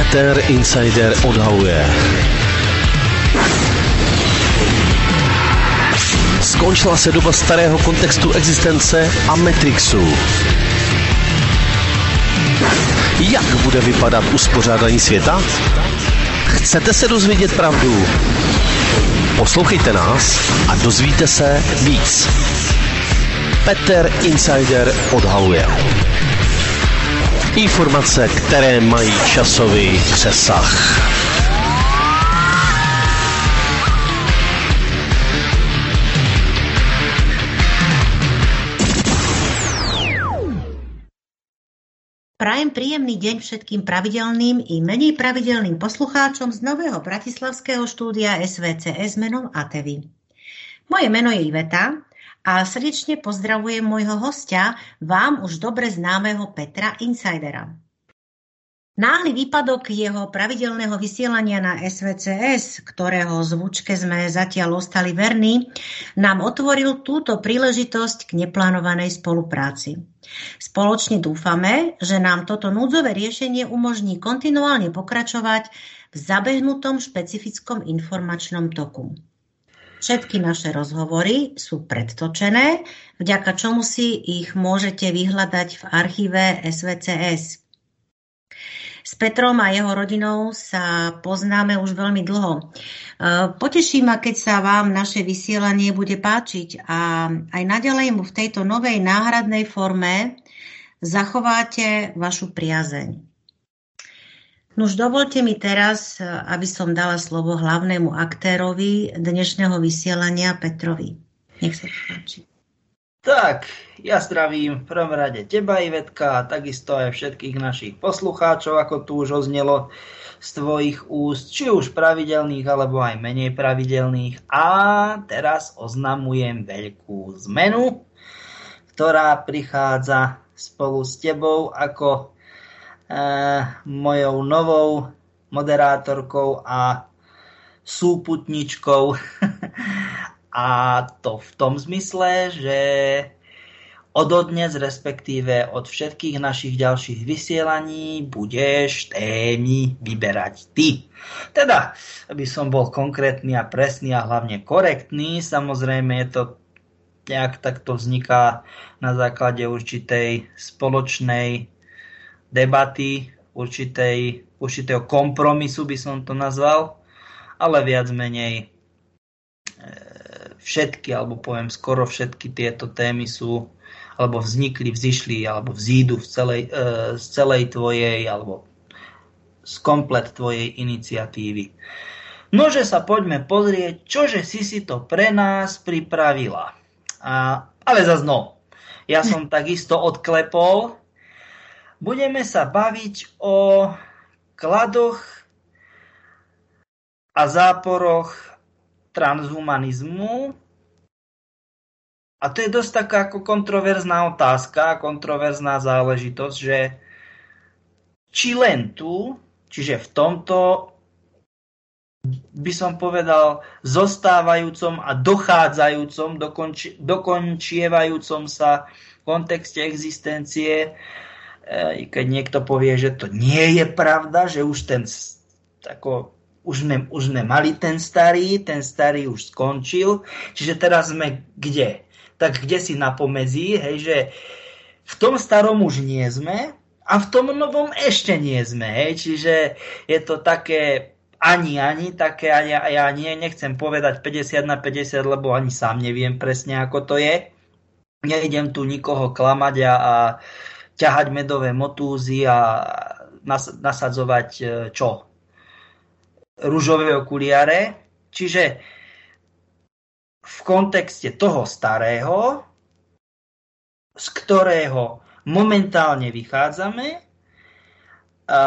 Peter Insider odhaluje. Skončila se doba starého kontextu existence a Matrixu. Jak bude vypadat uspořádání světa? Chcete se dozvědět pravdu? Poslouchejte nás a dozvíte se víc. Peter Insider odhaluje. Informace, které mají časový přesah. Prajem príjemný deň všetkým pravidelným i menej pravidelným poslucháčom z nového bratislavského štúdia SVCS menom Atevi. Moje meno je Iveta a srdečne pozdravujem môjho hostia, vám už dobre známeho Petra Insidera. Náhly výpadok jeho pravidelného vysielania na SVCS, ktorého zvučke sme zatiaľ ostali verní, nám otvoril túto príležitosť k neplánovanej spolupráci. Spoločne dúfame, že nám toto núdzové riešenie umožní kontinuálne pokračovať v zabehnutom špecifickom informačnom toku. Všetky naše rozhovory sú predtočené, vďaka čomu si ich môžete vyhľadať v archíve SVCS. S Petrom a jeho rodinou sa poznáme už veľmi dlho. Poteší ma, keď sa vám naše vysielanie bude páčiť a aj naďalej mu v tejto novej náhradnej forme zachováte vašu priazeň. Nuž dovolte mi teraz, aby som dala slovo hlavnému aktérovi dnešného vysielania Petrovi. Nech sa páči. Tak, ja zdravím v prvom rade teba, Ivetka, a takisto aj všetkých našich poslucháčov, ako tu už oznelo z tvojich úst, či už pravidelných, alebo aj menej pravidelných. A teraz oznamujem veľkú zmenu, ktorá prichádza spolu s tebou ako mojou novou moderátorkou a súputničkou. A to v tom zmysle, že ododnes, respektíve od všetkých našich ďalších vysielaní, budeš témy vyberať ty. Teda, aby som bol konkrétny a presný a hlavne korektný, samozrejme je to nejak takto vzniká na základe určitej spoločnej debaty, určitého kompromisu by som to nazval, ale viac menej všetky, alebo poviem skoro všetky tieto témy sú, alebo vznikli, vzišli, alebo vzídu z celej tvojej, alebo z komplet tvojej iniciatívy. Nože sa poďme pozrieť, čože si to pre nás pripravila. Ale zas no, ja som takisto odklepol. Budeme sa baviť o kladoch a záporoch transhumanizmu. A to je dosť taká ako kontroverzná otázka, kontroverzná záležitosť, že či len tu, čiže v tomto, by som povedal, zostávajúcom a dochádzajúcom, dokončievajúcom sa kontexte existencie, keď niekto povie, že to nie je pravda, že už už sme mali ten starý už skončil, čiže teraz sme kde? Tak kde si na pomedzi, hej, že v tom starom už nie sme a v tom novom ešte nie sme, hej, čiže je to také ani, také ja nechcem povedať 50/50, lebo ani sám neviem presne, ako to je. Neidem tu nikoho klamať a ťahať medové motúzy a nasadzovať ružové okuliare. Čiže v kontexte toho starého, z ktorého momentálne vychádzame, a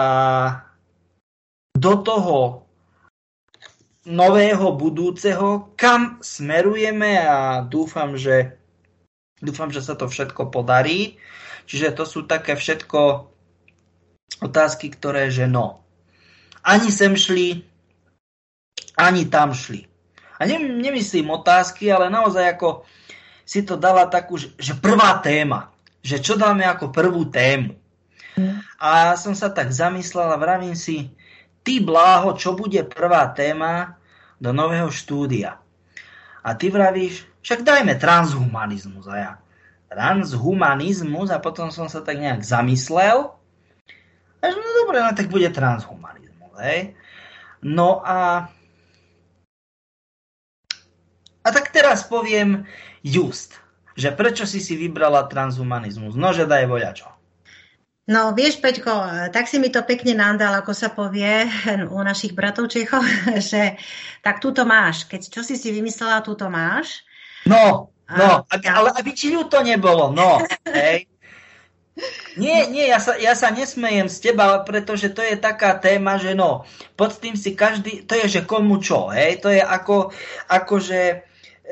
do toho nového budúceho, kam smerujeme, a dúfam, že sa to všetko podarí. Čiže to sú také všetko otázky, ktoré že no. Ani sem šli, ani tam šli. A nemyslím otázky, ale naozaj ako si to dala takú, že prvá téma. Že čo dáme ako prvú tému. A som sa tak zamyslel a vravím si, ty Bláho, čo bude prvá téma do nového štúdia? A ty vravíš, však dajme transhumanizmus. A ja, transhumanizmus? A potom som sa tak nejak zamyslel. A že, no dobre, no tak bude transhumanizmus. Hej? No a tak teraz poviem just, že prečo si vybrala transhumanizmus? No, že daj voľačo. No, vieš, Peťko, tak si mi to pekne nandal, ako sa povie u našich bratov Čechov, že tak túto máš. Keď čo si vymyslela, túto máš. No, ale aby ti ľúto nebolo, no, hej. Nie, ja sa nesmejem z teba, pretože to je taká téma, že no, pod tým si každý, to je, že komu čo, hej, to je ako že,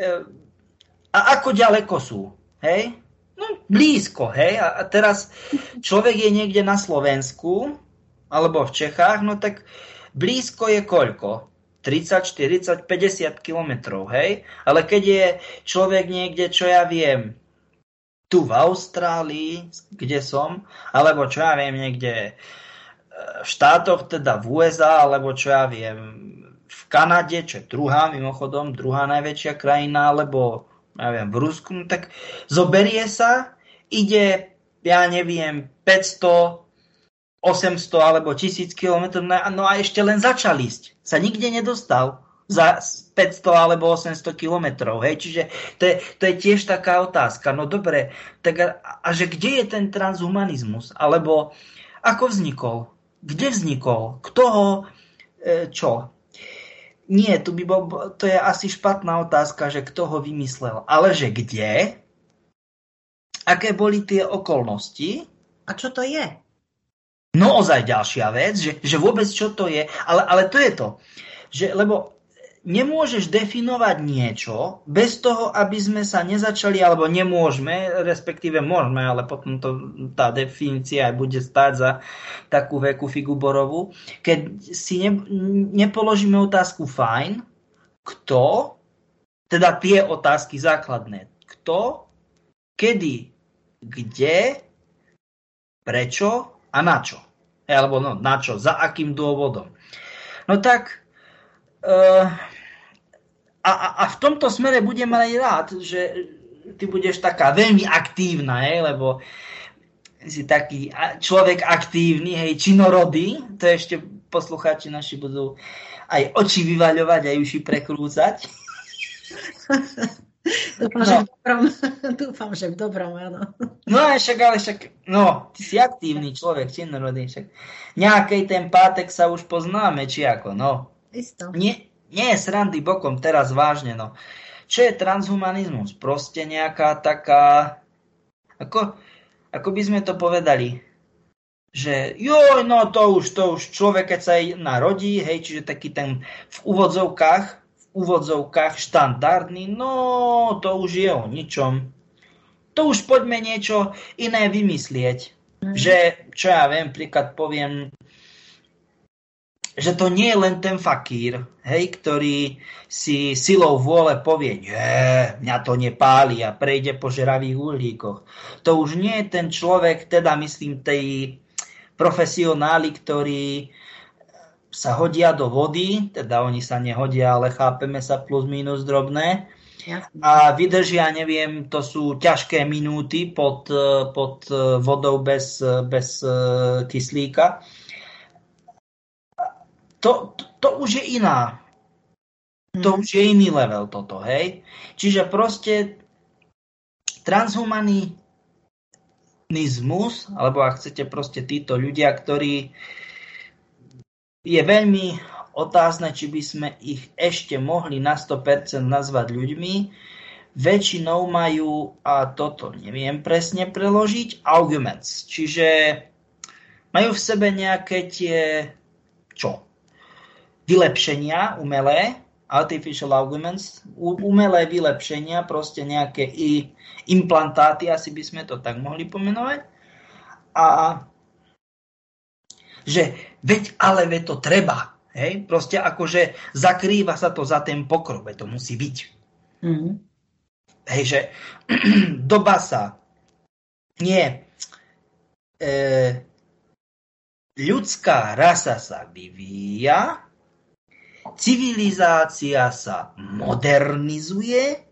a ako ďaleko sú, hej. No, blízko, hej. A teraz človek je niekde na Slovensku, alebo v Čechách, no tak blízko je koľko? 30, 40, 50 kilometrov, hej. Ale keď je človek niekde, čo ja viem, tu v Austrálii, kde som, alebo čo ja viem, niekde v štátoch, teda v USA, alebo čo ja viem, v Kanade, čo je mimochodom, druhá najväčšia krajina, alebo ja viem, v Rusku, no tak zoberie sa, ide, ja neviem, 500, 800 alebo 1000 km, no a ešte len začal ísť. Sa nikde nedostal za 500 alebo 800 km, hej, čiže to je tiež taká otázka. No dobre, tak a že kde je ten transhumanizmus? Alebo ako vznikol? Kde vznikol? Kto ho, čo? Nie, to je asi špatná otázka, že kto ho vymyslel. Ale že kde? Aké boli tie okolnosti? A čo to je? No ozaj ďalšia vec, že vôbec čo to je. Ale to je to. Lebo nemôžeš definovať niečo bez toho, aby sme sa nezačali, alebo nemôžeme, respektíve môžeme, ale potom tá definícia aj bude stáť za takú veľkú figu borovú. Keď si nepoložíme otázku fajn, kto, teda tie otázky základné, kto, kedy, kde, prečo a na čo. Alebo no, na čo, za akým dôvodom. No tak a v tomto smere budem aj rád, že ty budeš taká veľmi aktívna, lebo si taký človek aktívny, činorodý, to ešte poslucháči naši budú aj oči vyvaľovať, aj uši prekrúcať. Dúfam, že v dobrom, áno. No ty si aktívny človek, činorodý, však nejakej ten pátek sa už poznáme, či ako, no. Isto. Nie je srandy bokom, teraz vážne, no. Čo je transhumanizmus? Proste nejaká taká, ako by sme to povedali, že joj, no to už človek, keď sa narodí, hej, čiže taký ten v úvodzovkách štandardný, no to už je o ničom. To už poďme niečo iné vymyslieť. Že, čo ja viem, príklad poviem, že to nie je len ten fakír, ktorý si silou vôle povie, mňa to nepáli a prejde po žeravých uhlíkoch. To už nie je ten človek, teda myslím, tej profesionáli, ktorí sa hodia do vody, teda oni sa nehodia, ale chápeme sa plus minus drobné. A vydržia, neviem, to sú ťažké minúty pod vodou bez kyslíka. To už je iná. To už je iný level toto, hej. Čiže proste transhumanizmus, alebo ak chcete proste títo ľudia, ktorí je veľmi otázne, či by sme ich ešte mohli na 100% nazvať ľuďmi, väčšinou majú, a toto neviem presne preložiť, arguments. Čiže majú v sebe nejaké tie, vylepšenia umelé, artificial arguments, umelé vylepšenia, proste nejaké implantáty, asi by sme to tak mohli pomenovať. A že veď to treba, hej? Proste akože zakrýva sa to za ten pokrok, to musí byť. Hej, že doba sa nie ľudská rasa sa vyvíja, civilizácia sa modernizuje,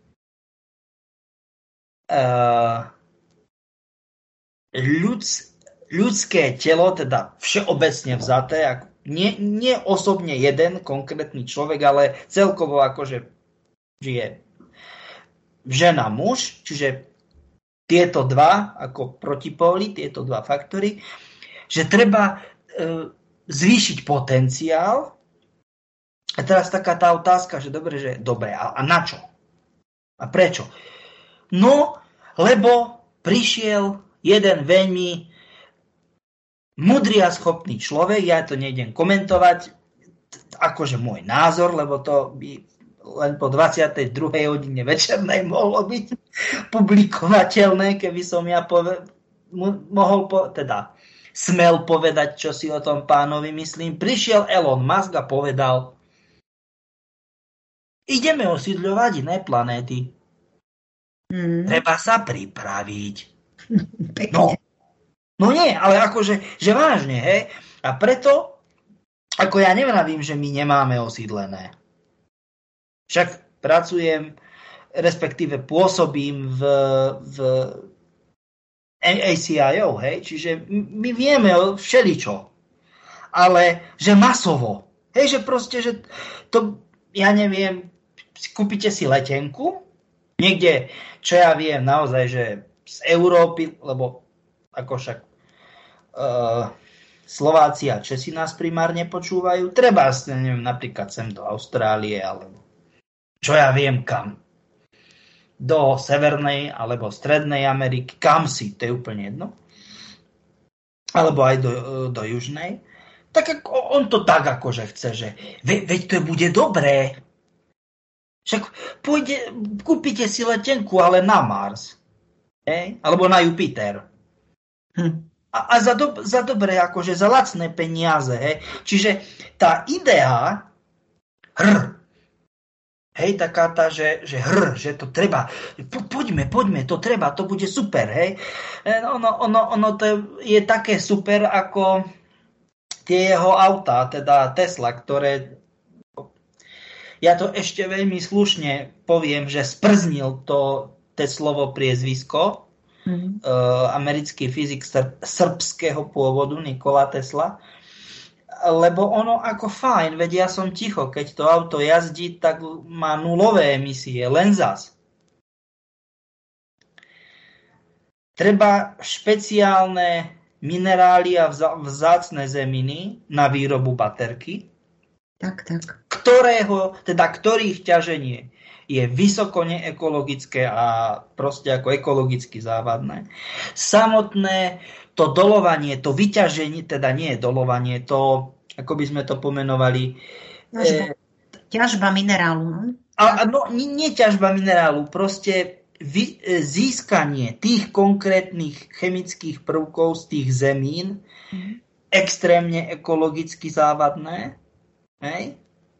ľudské telo, teda všeobecne vzaté, nie osobne jeden konkrétny človek, ale celkovo akože žije žena, muž, čiže tieto dva ako protipóly, tieto dva faktory, že treba zvýšiť potenciál. A teraz taká tá otázka, že dobre, a na čo? A prečo? No, lebo prišiel jeden veľmi múdry a schopný človek, ja to nejdem komentovať, akože môj názor, lebo to by len po 22. hodine večernej mohlo byť publikovateľné, keby som ja smel povedať, čo si o tom pánovi myslím. Prišiel Elon Musk a povedal, ideme osídľovať iné planéty. Treba sa pripraviť. No nie, ale akože že vážne, hej. A preto, ako ja nevravím, že my nemáme osídlené. Však pracujem, respektíve pôsobím v ACIO, hej, čiže my vieme všeličo. Ale že masovo. Hej, že proste, že to, ja neviem, kúpite si letenku, niekde, čo ja viem, naozaj, že z Európy, lebo ako však Slováci a Česi nás primárne počúvajú, treba, neviem, napríklad sem do Austrálie, alebo čo ja viem kam. Do Severnej alebo Strednej Ameriky, kam si, to je úplne jedno. Alebo aj do Južnej. Tak on to tak akože chce, že veď to bude dobré. Však kúpite si letenku, ale na Mars. Alebo na Jupiter. A za dobré, akože za lacné peniaze. Hej. Čiže tá idea, taká tá, že to treba, poďme, to treba, to bude super, hej. Ono to je také super, ako tie jeho autá, teda Tesla, ktoré, ja to ešte veľmi slušne poviem, že sprznil to Teslovo priezvisko, americký fyzik srbského pôvodu Nikola Tesla, lebo ono ako fajn, veď ja som ticho, keď to auto jazdí, tak má nulové emisie, len zas. Treba špeciálne minerály a vzácne zeminy na výrobu baterky, ktorých ťaženie je vysoko neekologické a proste ako ekologicky závadné. Samotné to dolovanie, to vyťaženie, teda nie je dolovanie, to, ako by sme to pomenovali... Ťažba minerálu. Nie ťažba minerálu, proste získanie tých konkrétnych chemických prvkov z tých zemín, extrémne ekologicky závadné. Hej?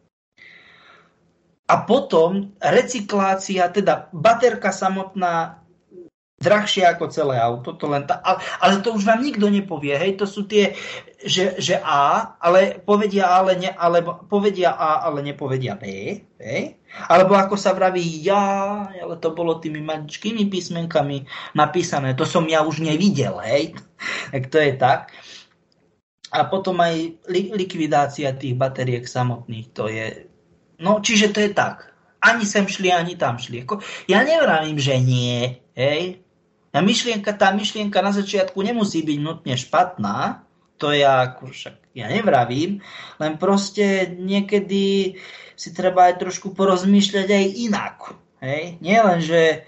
A potom recyklácia, teda baterka samotná drahšia ako celé auto, to len ale to už vám nikto nepovie, hej, to sú tie, že A, ale povedia A, ale nepovedia B, hej, alebo ako sa vraví ale to bolo tými maličkými písmenkami napísané, to som ja už nevidel, hej, tak to je tak. A potom aj likvidácia tých batériek samotných, to je, no, čiže to je tak. Ani sem šli, ani tam šli. Ja nevravím, že nie, hej. Tá myšlienka na začiatku nemusí byť nutne špatná, to ja nevravím, len proste niekedy si treba aj trošku porozmýšľať aj inak. Hej? Nie len, že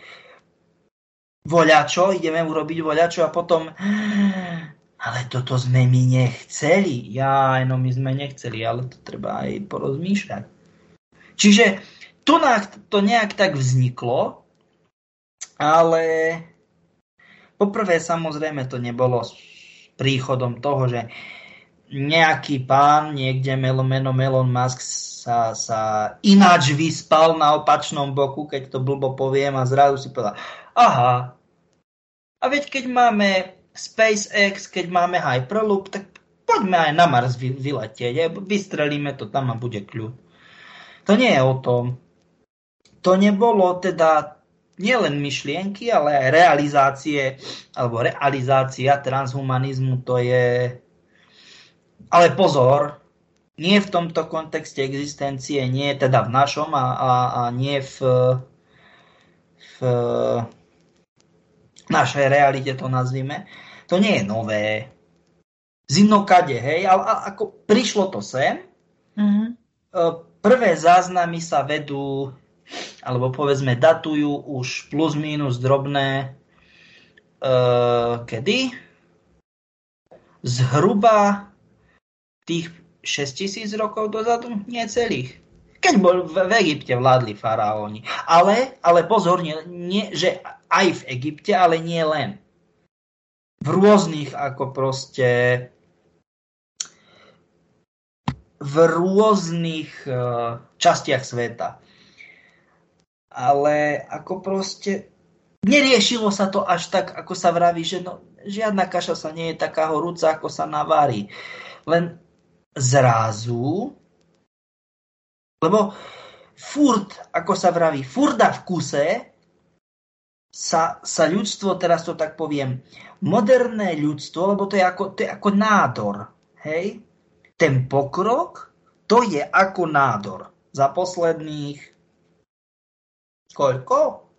ideme urobiť voľačo a potom ale toto sme my nechceli. My sme nechceli, ale to treba aj porozmýšľať. Čiže tu to nejak tak vzniklo, ale poprvé samozrejme to nebolo s príchodom toho, že nejaký pán niekde meno Elon Musk sa ináč vyspal na opačnom boku, keď to blbo poviem, a zrazu si povedal, aha, a veď keď máme SpaceX, keď máme Hyperloop, tak poďme aj na Mars vyletieť, vystrelíme to tam a bude kľud. To nie je o tom. To nebolo teda nielen myšlienky, ale aj realizácie, alebo realizácia transhumanizmu, to je... Ale pozor, nie v tomto kontexte existencie, nie teda v našom a nie v našej realite, to nazvime. To nie je nové. Zinokade, hej, ale ako prišlo to sem. Mm-hmm. Prvé záznamy sa vedú, alebo povedzme datujú už plus minus drobné kedy? Zhruba tých 6000 rokov dozadu? Nie celých. Keď v Egypte vládli faraóni. Ale pozor, nie, že aj v Egypte, ale nie len. V rôznych ako proste v rôznych častiach sveta. Ale ako proste neriešilo sa to až tak, ako sa vraví, že no, žiadna kaša sa nie je taká horúca, ako sa navarí. Len zrazu, lebo furt, ako sa vraví, furt a v kuse sa ľudstvo, teraz to tak poviem, moderné ľudstvo, lebo to je ako nádor, hej? Ten pokrok, to je ako nádor. Za posledných koľko?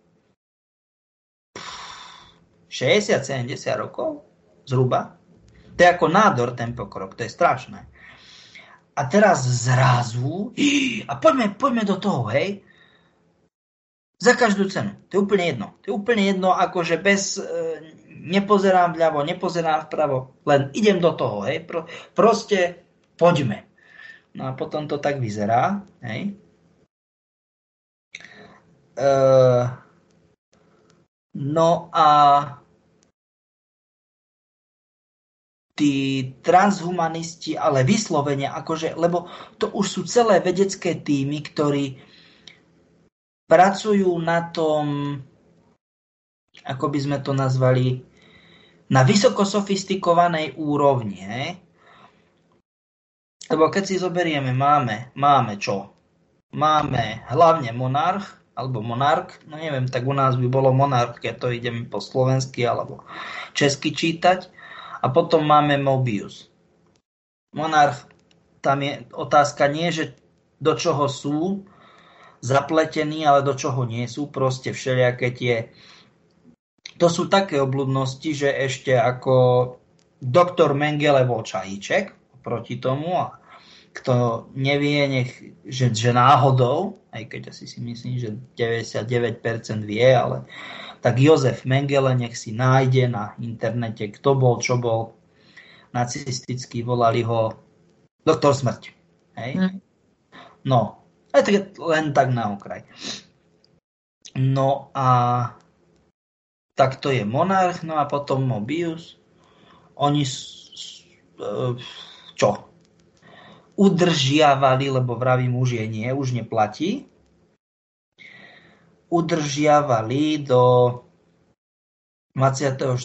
60-70 rokov? Zhruba. To je ako nádor ten pokrok, to je strašné. A teraz zrazu, a poďme do toho, hej? Za každú cenu. To je úplne jedno. To je úplne jedno, akože bez... nepozerám vľavo, nepozerám vpravo, len idem do toho, hej? Proste poďme. No a potom to tak vyzerá, hej? No a tí transhumanisti, ale vyslovene, akože, lebo to už sú celé vedecké týmy, ktorí pracujú na tom, ako by sme to nazvali, na vysoko sofistikovanej úrovni. Hej? Lebo keď si zoberieme, máme čo? Máme hlavne monarch, alebo monark, no neviem, tak u nás by bolo monarch, keď to ideme po slovensky alebo česky čítať. A potom máme Mobius. Monarch, tam je otázka nie, že do čoho sú zapletení, ale do čoho nie sú. Proste všelijaké tie... To sú také obľudnosti, že ešte ako doktor Mengele bol čajíček proti tomu a kto nevie, že náhodou, aj keď asi si myslím, že 99% vie, ale tak Jozef Mengele nech si nájde na internete, kto bol, čo bol nacistický, volali ho doktor smrť. Hej? No, len tak na okraj. No a tak to je monarch, no a potom Mobius. Oni čo? Udržiavali, lebo vravím už je nie, už neplatí. Udržiavali do 24.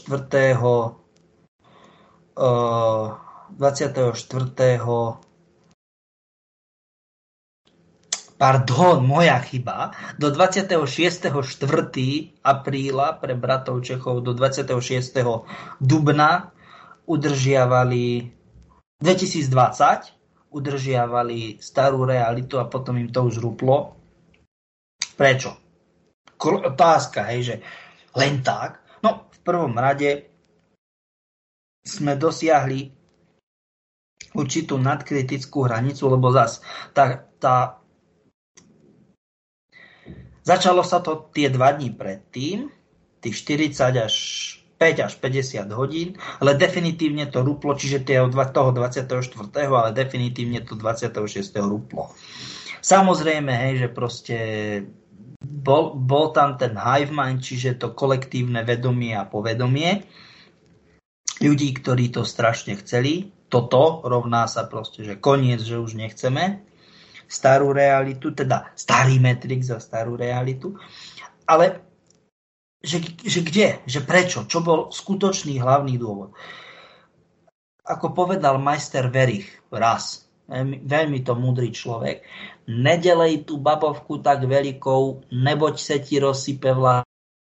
Pardon, moja chyba. Do 26. 4. apríla pre bratov Čechov do 26. dubna udržiavali 2020 udržiavali starú realitu a potom im to už rúplo. Prečo? Otázka, hej, že len tak? No, v prvom rade sme dosiahli určitú nadkritickú hranicu, lebo zas začalo sa to tie 2 dní predtým, tých 40 až 5 až 50 hodín, ale definitívne to rúplo, čiže toho 24., ale definitívne to 26. rúplo. Samozrejme, hej, že proste bol tam ten hive mind, čiže to kolektívne vedomie a povedomie ľudí, ktorí to strašne chceli. Toto rovná sa proste, že koniec, že už nechceme starú realitu, teda starý Matrix a starú realitu. Ale že kde? Že prečo? Čo bol skutočný hlavný dôvod? ako povedal majster Verich raz, veľmi to múdry človek, nedelej tú babovku tak veľkou, neboť sa ti rozsype vlá.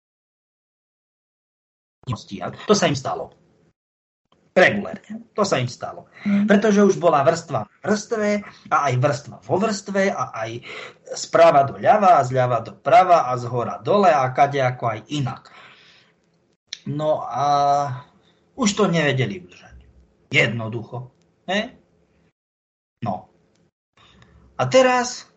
To sa im stalo. Regulérne. To sa im stalo. Pretože už bola vrstva v vrstve a aj vrstva vo vrstve a aj sprava do ľava a zľava do prava a zhora dole a kadejako aj inak. No a už to nevedeli udržať. Jednoducho. No. A teraz,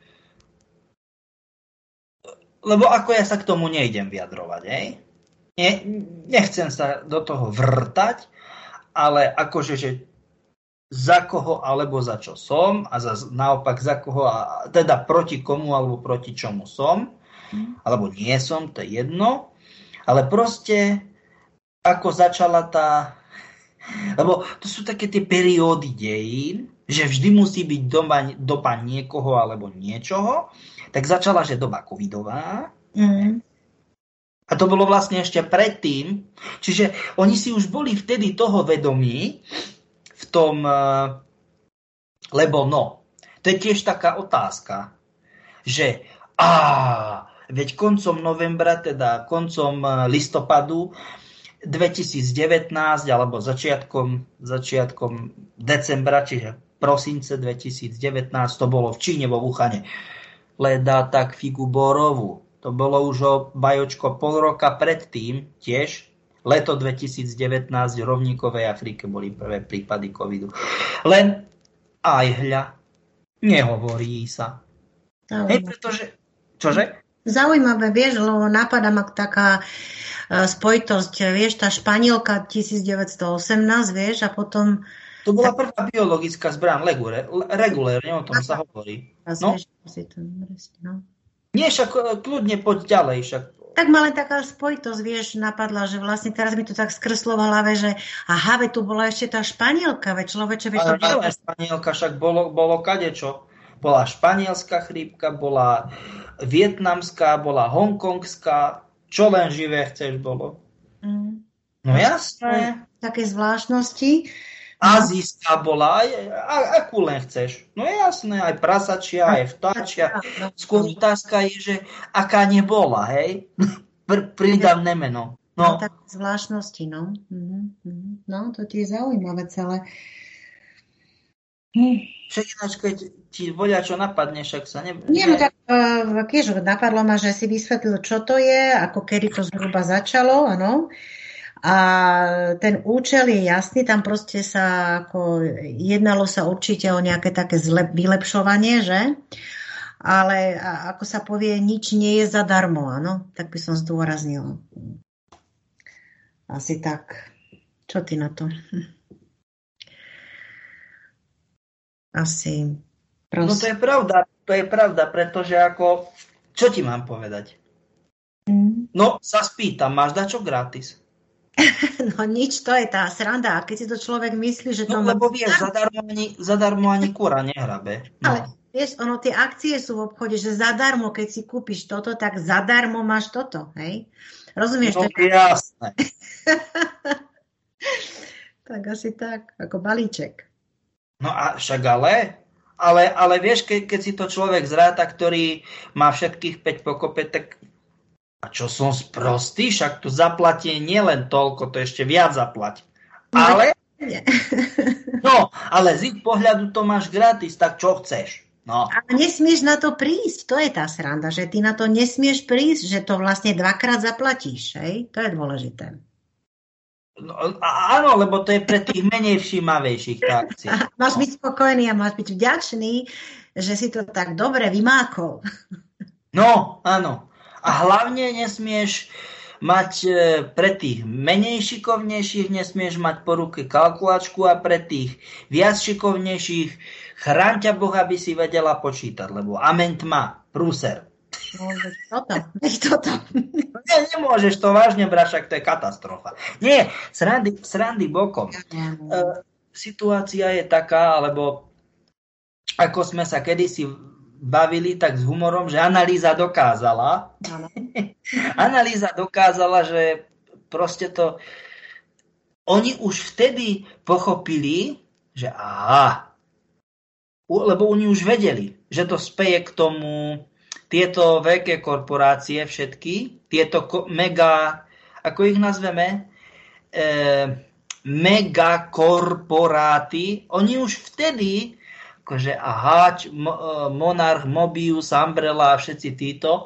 lebo ako ja sa k tomu nejdem vyjadrovať, nechcem sa do toho vrtať, ale akože, že za koho alebo za čo som a naopak za koho, teda proti komu alebo proti čomu som, alebo nie som, to je jedno, ale proste ako začala tá, lebo to sú také tie periódy dejín, že vždy musí byť doba niekoho alebo niečoho, tak začala, že doba covidová. A to bolo vlastne ešte predtým. Čiže oni si už boli vtedy toho vedomí v tom, lebo to je tiež taká otázka, že veď koncom novembra, teda koncom listopadu 2019 alebo začiatkom decembra, čiže prosince 2019, to bolo v Číne, vo Wuhane. Leda tak figu borovu. To bolo už o bajočko pol roka predtým, tiež leto 2019 v rovníkovej Afrike boli prvé prípady covidu. Len aj nehovorí sa. Pretože, čože? Zaujímavé, vieš, lebo napadá ma taká spojitosť, vieš, tá Španielka 1918, vieš, a potom... To bola prvá biologická zbraň, regulérne o tom sa hovorí. Nie, však kľudne poď ďalej. Však. Tak ma len taká spojitosť, vieš, napadla, že vlastne teraz mi to tak skrslo v hlave, že veď tu bola ešte tá Španielka, veď človeče... Ale Španielka však bolo kadečo. Bola španielská chrípka, bola vietnamská, bola hongkongská, čo len živé chceš bolo. No jasné. Také zvláštnosti... Azijská bola, akú len chceš. No jasné, aj prasačia, aj vtáčia. Skôr otázka je, že aká nebola, hej? Pridavné meno. No. Tak zvláštnosti, no. No, to ti je zaujímavé celé. Však ináč, keď ti voľa čo napadne, však sa ne... Nie, no tak tiež napadlo ma, že si vysvetlil, čo to je, ako kedy to zhruba začalo, áno. A ten účel je jasný, tam proste sa jednalo sa určite o nejaké také vylepšovanie, že? Ale ako sa povie, nič nie je zadarmo, áno? Tak by som zdôraznila. Asi tak. Čo ty na to? Asi. No to je pravda, pretože ako, čo ti mám povedať? No, sa spýtam, máš dačo gratis? No nič, to je tá sranda. A keď si to človek myslí, že to... No lebo vieš, zadarmo ani kura nehrabe. No. Ale vieš, tie akcie sú v obchode, že zadarmo, keď si kúpiš toto, tak zadarmo máš toto, hej? Rozumieš? No jasné. Tak asi tak, ako balíček. No a však ale vieš, keď si to človek zráta, ktorý má všetkých 5 pokope, tak a čo som sprostý? Však to zaplatie nielen toľko, to ešte viac zaplať. Ale z ich pohľadu to máš gratis, tak čo chceš? No. Ale nesmieš na to prísť, to je tá sranda, že ty na to nesmieš prísť, že to vlastne dvakrát zaplatíš, hej? To je dôležité. No, áno, lebo to je pre tých menej všímavejších akcií. Máš byť spokojný a máš byť vďačný, že si to tak dobre vymákol. No, áno. A hlavne nesmieš mať pre tých menej šikovnejších, nesmieš mať po ruke kalkulačku a pre tých viac šikovnejších chráň ťa Boh, aby si vedela počítať, lebo amen tma, prúser. No, toto. Nemôžeš to vážne brať, však to je katastrofa. Nie, srandy bokom. Situácia je taká, alebo ako sme sa kedysi bavili tak s humorom, že analýza dokázala, že proste to oni už vtedy pochopili, že aha, lebo oni už vedeli, že to speje k tomu, tieto veľké korporácie všetky, tieto mega, ako ich nazveme, megakorporáty, oni už vtedy, akože aha, Monarch, Mobius, Umbrella a všetci títo,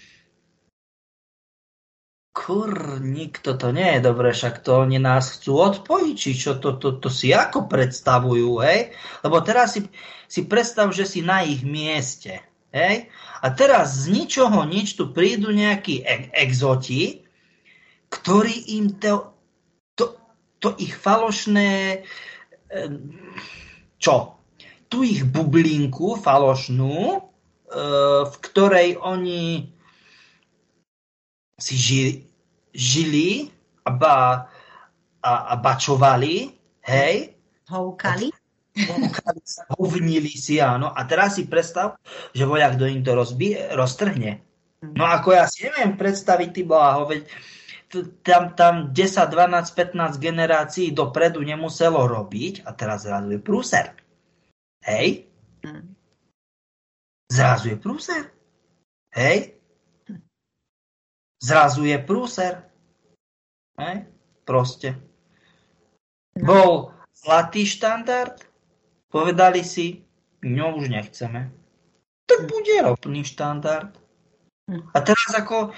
nikto to nie je dobre, však to oni nás chcú odpojiť, či čo to si ako predstavujú, hej? Lebo teraz si predstav, že si na ich mieste, hej? A teraz z ničoho nič tu prídu nejakí exoti, ktorí im to ich falošné tú ich bublinku falošnú, v ktorej oni si žili a bačovali, hej? Houkali. Hovnili si, áno. A teraz si predstav, že voľak do im to roztrhne. No ako ja si neviem predstaviť, ty bláho, veď tam 10, 12, 15 generácií dopredu nemuselo robiť a teraz zrazu je prúser. Hej? Zrazu je prúser. Hej? Zrazu je prúser. Hej? Proste. Bol zlatý štandard, povedali si, no už nechceme. Tak bude ropný štandard. A teraz ako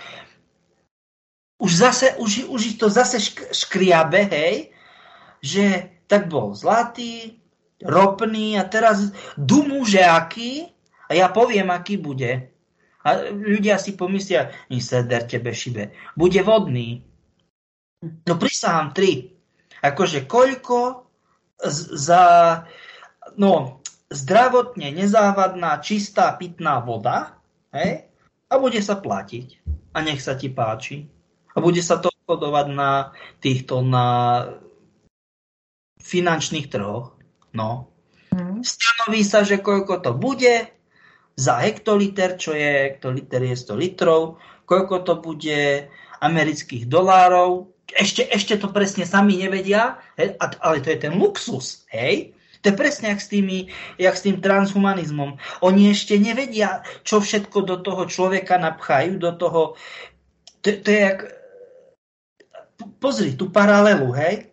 už to zase škriabe, hej, že tak bol zlatý, ropný a teraz dumu, že aký, a ja poviem, aký bude. A ľudia si pomyslia, ni seder tebe šibe, bude vodný. No prisahám 3. Akože koľko zdravotne nezávadná, čistá pitná voda, hej, a bude sa platiť. A nech sa ti páči. A bude sa to obchodovať na finančných trhoch. No. Stanoví sa, že koľko to bude za hektoliter, čo je, hektoliter je 100 litrov, koľko to bude amerických dolárov. Ešte to presne sami nevedia, ale to je ten luxus, hej? To je presne jak s tým transhumanizmom. Oni ešte nevedia, čo všetko do toho človeka napchajú, do toho. To je jak. Pozri tú paralelu, hej?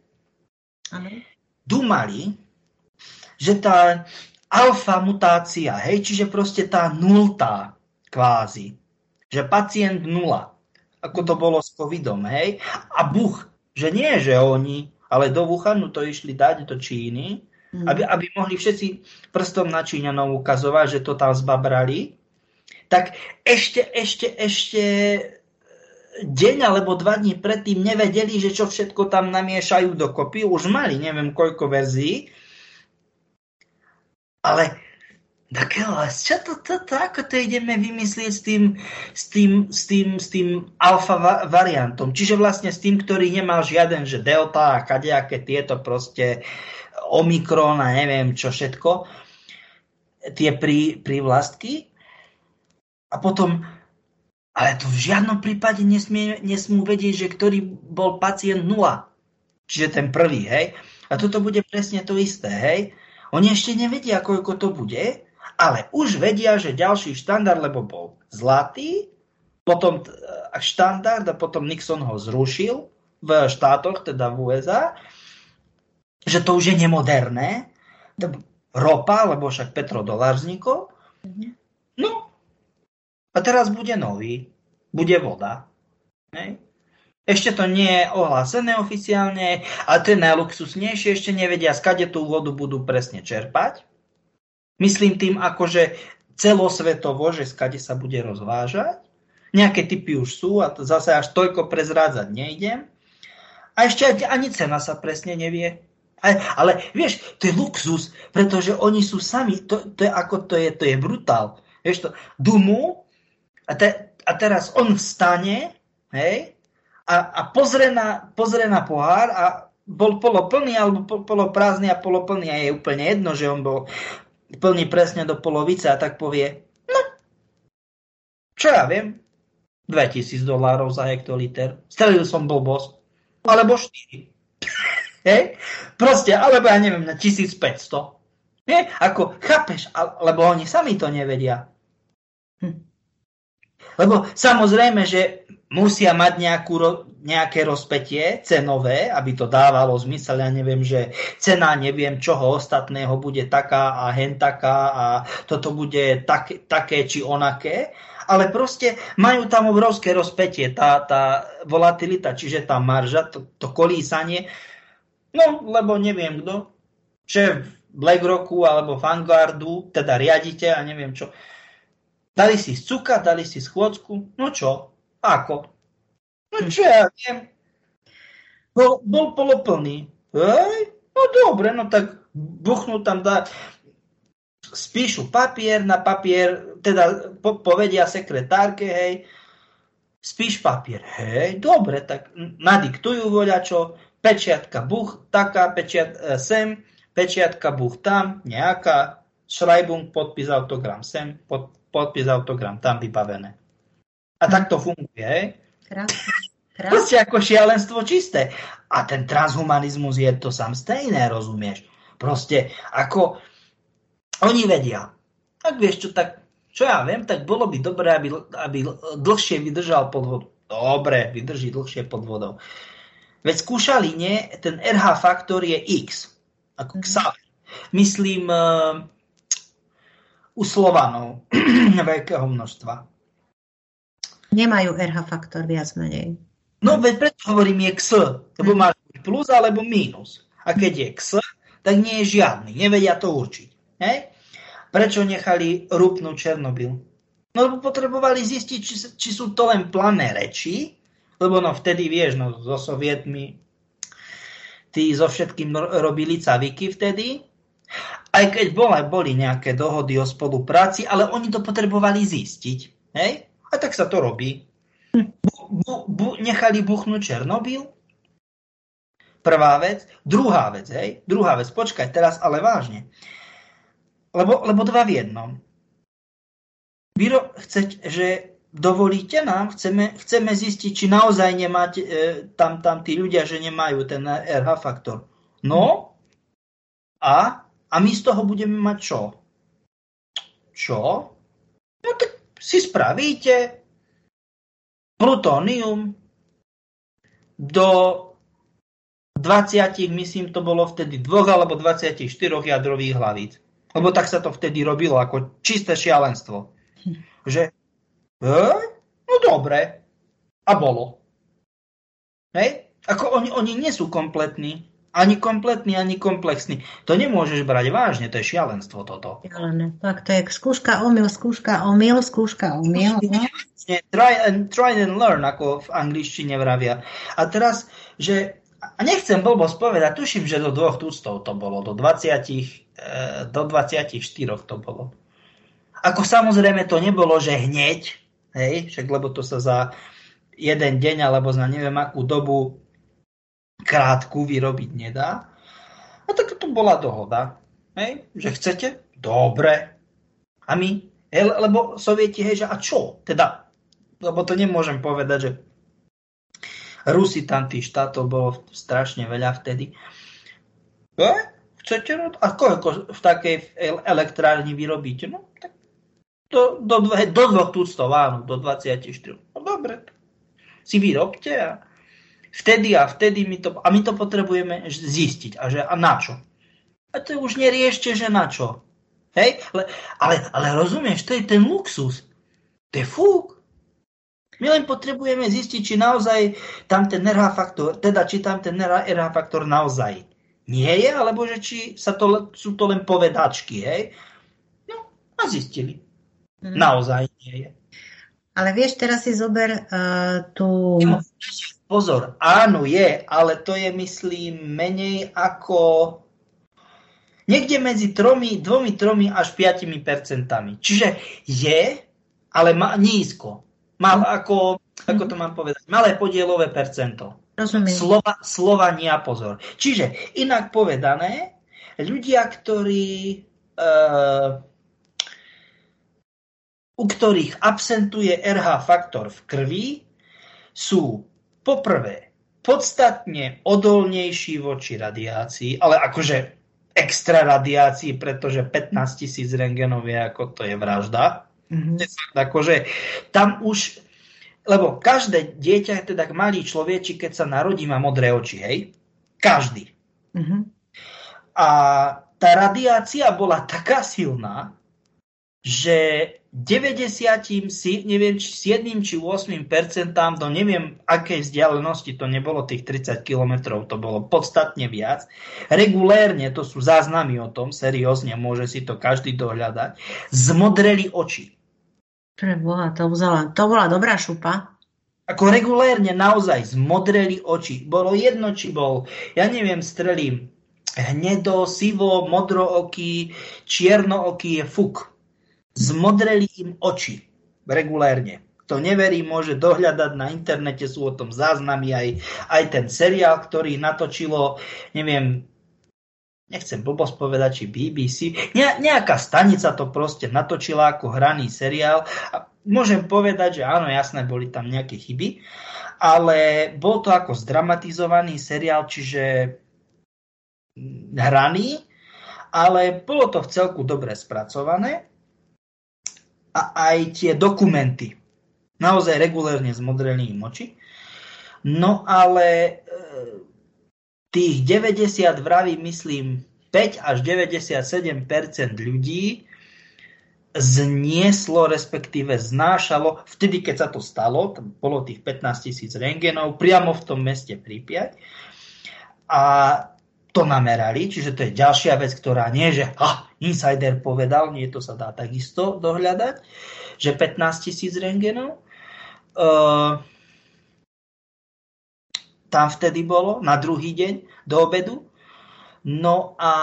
Dumali, že tá alfa mutácia, hej, čiže proste tá nultá kvázi, že pacient 0, ako to bolo s covidom, hej, a buch, že nie, že oni, ale do Wuhanu to išli dať do Číny, aby mohli všetci prstom na Číňanov ukazovať, že to tam zbabrali, tak ešte deň alebo 2 dní predtým nevedeli, že čo všetko tam namiešajú dokopy, už mali neviem koľko verzií, ale čo ako to ideme vymyslieť s tým alfa variantom? Čiže vlastne s tým, ktorý nemal žiaden, že delta a kadejaké tieto proste omikron a neviem čo všetko, tie prívlastky. A potom, ale to v žiadnom prípade nesmú vedieť, že ktorý bol pacient 0. Čiže ten prvý, hej? A toto bude presne to isté, hej? Oni ešte nevedia, koľko to bude, ale už vedia, že ďalší štandard, lebo bol zlatý, potom štandard a potom Nixon ho zrušil v štátoch, teda v USA, že to už je nemoderné, ropa, lebo však petrodolár vznikol. No, a teraz bude nový, bude voda. Hej. Ešte to nie je ohlásené oficiálne, ale to je najluxusnejšie, ešte nevedia, skade tú vodu budú presne čerpať. Myslím tým akože celosvetovo, že skade sa bude rozvážať. Nejaké typy už sú a to zase až toľko prezrádzať nejdem. A ešte ani cena sa presne nevie. Ale vieš, to je luxus, pretože oni sú sami, to je brutál. Vieš to, dumu a teraz on vstane, hej, a pozrie na pohár a bol poloplný alebo poloprázdny a poloplný a je úplne jedno, že on bol plný presne do polovice a tak povie, no, čo ja viem, $2000 za hektoliter. Strelil som blbosť. Alebo 4. Hej? Proste, alebo ja neviem, na 1500. Nie? Ako, chápeš? Lebo oni sami to nevedia. Lebo samozrejme, že musia mať nejaké rozpätie cenové, aby to dávalo zmysel. Ja neviem, že cena neviem čoho ostatného bude taká a hen taká a toto bude také či onaké. Ale proste majú tam obrovské rozpätie, tá volatilita, čiže tá marža, to kolísanie. No, lebo neviem kto, šéf BlackRocku alebo Vanguardu, teda riaditeľ a neviem čo. Dali si cuka, dali si schôdzku, no čo, ako? No čo ja viem. Bol poloplný. No dobre, no tak buchnú tam, spíšu papier, na papier, teda povedia sekretárke, hej, spíš papier, hej, dobre, tak nadiktujú voľačo, pečiatka buch, taká, sem, pečiatka buch tam, nejaká, šrajbung, podpis, autogram sem, podpis, autogram tam, vybavené. A tak to funguje, hej. Proste ako šialenstvo čisté. A ten transhumanizmus je to sam stejné, rozumieš? Proste ako oni vedia. Tak vieš čo, tak čo ja viem, tak bolo by dobré, aby dlhšie vydržal pod vodou. Dobre, vydrží dlhšie pod vodou. Veď skúšali, nie? Ten RH faktor je X. Ako Xaver. Myslím u Slovanov veľkého množstva. Nemajú RH faktor viac menej. No veď preto hovorím je X. Lebo máš plus alebo mínus. A keď je X, tak nie je žiadny. Nevedia to určiť. Hej? Prečo nechali rúpnúť Černobyl? No lebo potrebovali zistiť, či sú to len plané reči, lebo no vtedy, vieš, no so Sovietmi tí so všetkým robili caviky vtedy, aj keď boli nejaké dohody o spolupráci, ale oni to potrebovali zistiť. Hej? A tak sa to robí. Nechali buchnúť Černobyl. Prvá vec. Druhá vec, hej? Druhá vec, počkaj, teraz ale vážne. Lebo dva v jednom. Že dovolíte nám, chceme zistiť, či naozaj nemáte tam tí ľudia, že nemajú ten RH faktor. No a my z toho budeme mať čo? Čo? No tak si spravíte plutónium do 20, myslím, to bolo vtedy 2 alebo 24 jadrových hlavíc. Lebo tak sa to vtedy robilo, ako čisté šialenstvo. Že, no dobre. A bolo. Hej? Ako oni nie sú kompletní. Ani kompletní, ani komplexní. To nemôžeš brať vážne, to je šialenstvo toto. Šialené. Tak to je skúška, omyl, skúška, omyl, skúška, omyl. Try and learn, ako v angličtine vravia. A teraz, že a nechcem blbosť povedať, tuším, že do 2 tuctov to bolo, do 24 to bolo. Ako samozrejme to nebolo, že hneď, hej, však lebo to sa za jeden deň alebo za neviem akú dobu krátku vyrobiť nedá. A tak to bola dohoda, hej, že chcete? Dobre. A my? Lebo Sovieti, hej, že a čo? Teda, lebo to nemôžem povedať, že Rusi tam tých štátov bolo strašne veľa vtedy. Chcete? A koľko v takej elektrárni vyrobíte? No, tak do 2 tuctov, áno, do 24. No dobre, si vyrobte a vtedy my to potrebujeme zistiť. A na čo? A to už neriešte, že na čo. Hej? Ale rozumieš, to je ten luxus. To je fúk. My len potrebujeme zistiť, či naozaj tam ten RH faktor, teda či tam ten RH faktor naozaj nie je, alebo že či sú to len povedačky, hej? No, a zistili. Naozaj nie je. Ale vieš, teraz si zober tú... Pozor, áno je, ale to je, myslím, menej ako... Niekde medzi 2, 3 až 5%. Čiže je, ale nízko. Mal ako to mám povedať, malé podielové percento. Rozumiem. Slova nie a pozor. Čiže inak povedané, ľudia, u ktorých absentuje RH faktor v krvi, sú poprvé podstatne odolnejší voči radiácii, ale akože extra radiácii, pretože 15 000 rentgenov je ako to je vražda. Akože tam už, lebo každé dieťa, teda malý človečik, keď sa narodí, má modré oči, hej? Každý. A tá radiácia bola taká silná, že 97 či 8% do neviem akej vzdialenosti, to nebolo tých 30 kilometrov, to bolo podstatne viac. Regulérne, to sú záznamy o tom, seriózne, môže si to každý dohľadať, zmodreli oči. Preboha, to bola dobrá šupa. Ako regulérne naozaj zmodreli oči. Bolo jedno, či bol, ja neviem, strelím, hnedo, sivo, modrooký, čiernooký je fuk. Zmodreli im oči regulérne. Kto neverí, môže dohľadať na internete, sú o tom záznamy, aj ten seriál, ktorý natočilo, neviem, nechcem blbosť povedať, či BBC, nejaká stanica to proste natočila ako hraný seriál. A môžem povedať, že áno, jasné, boli tam nejaké chyby, ale bol to ako zdramatizovaný seriál, čiže hraný, ale bolo to v celku dobre spracované. A aj tie dokumenty. Naozaj regulérne zmodreli im oči. No ale tých 90, vraví, myslím, 5 až 97% ľudí znieslo, respektíve znášalo, vtedy, keď sa to stalo, tam bolo tých 15 000 rentgenov, priamo v tom meste Pripyat. A to namerali, čiže to je ďalšia vec, ktorá nie, že insider povedal, nie, to sa dá takisto dohľadať, že 15 000 rentgenov. Tam vtedy bolo, na druhý deň, do obedu. No a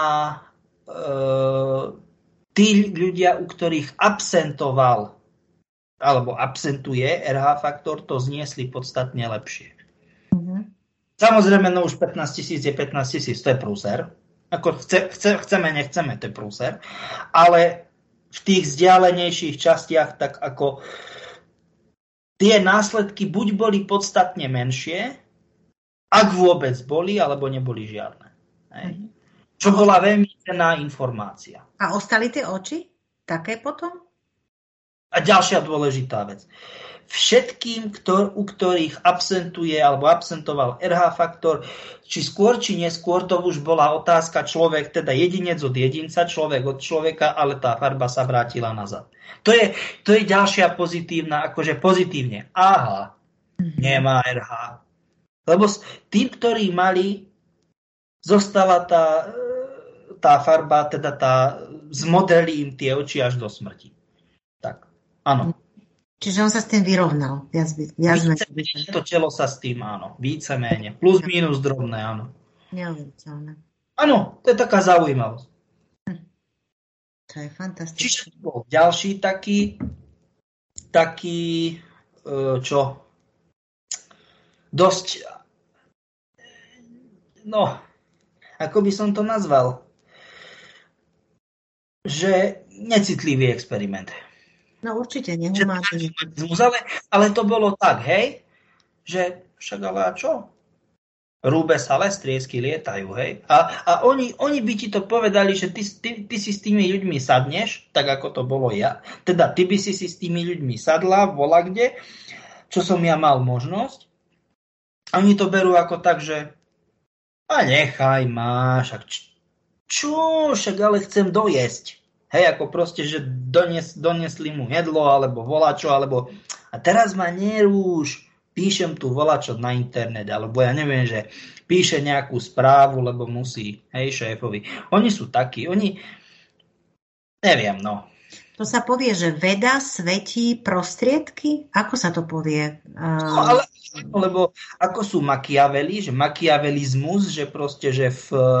tí ľudia, u ktorých absentoval, alebo absentuje RH faktor, to zniesli podstatne lepšie. Samozrejme, no už 15 000 je 15 000, to je prúser. Ako chceme, nechceme, to je prúser. Ale v tých vzdialenejších častiach, tak ako tie následky buď boli podstatne menšie, ak vôbec boli, alebo neboli žiadne. Čo bola veľmi cenná informácia. A ostali tie oči také potom? A ďalšia dôležitá vec. Všetkým, u ktorých absentuje alebo absentoval RH faktor, či skôr, či neskôr, to už bola otázka človek, teda jedinec od jedinca, človek od človeka, ale tá farba sa vrátila nazad. To je ďalšia pozitívna, akože pozitívne. Aha, nemá RH. Lebo tým, ktorí mali, zostala tá farba, teda zmodreli im tie oči až do smrti. Tak, áno. Čiže on sa s tým vyrovnal. Vícemenej to telo sa s tým, áno. Vícemenej. Plus, minus drobné, áno. Neuveriteľné. Áno, to je taká zaujímavosť. To je fantastické. Čiže bol ďalší taký dosť, no, ako by som to nazval, že necitlivý experiment. No určite, nehumánny. Ale to bolo tak, hej, že však ale a čo? Rúbe sa les, triesky lietajú, hej. A oni by ti to povedali, že ty si s tými ľuďmi sadneš, tak ako to bolo ja. Teda ty by si s tými ľuďmi sadla, vola kde, čo som ja mal možnosť. A oni to berú ako tak, že a nechaj máš, však ale chcem dojesť. Hej, ako proste, že donesli mu jedlo, alebo volačo, alebo a teraz ma nerúš, píšem tu volačo na internet, alebo ja neviem, že píše nejakú správu, lebo musí, hej, šéfovi. Oni sú takí, neviem, no. To sa povie, že veda svetí prostriedky? Ako sa to povie? No, ale lebo ako sú Machiavelli, že machiavelizmus, že proste, že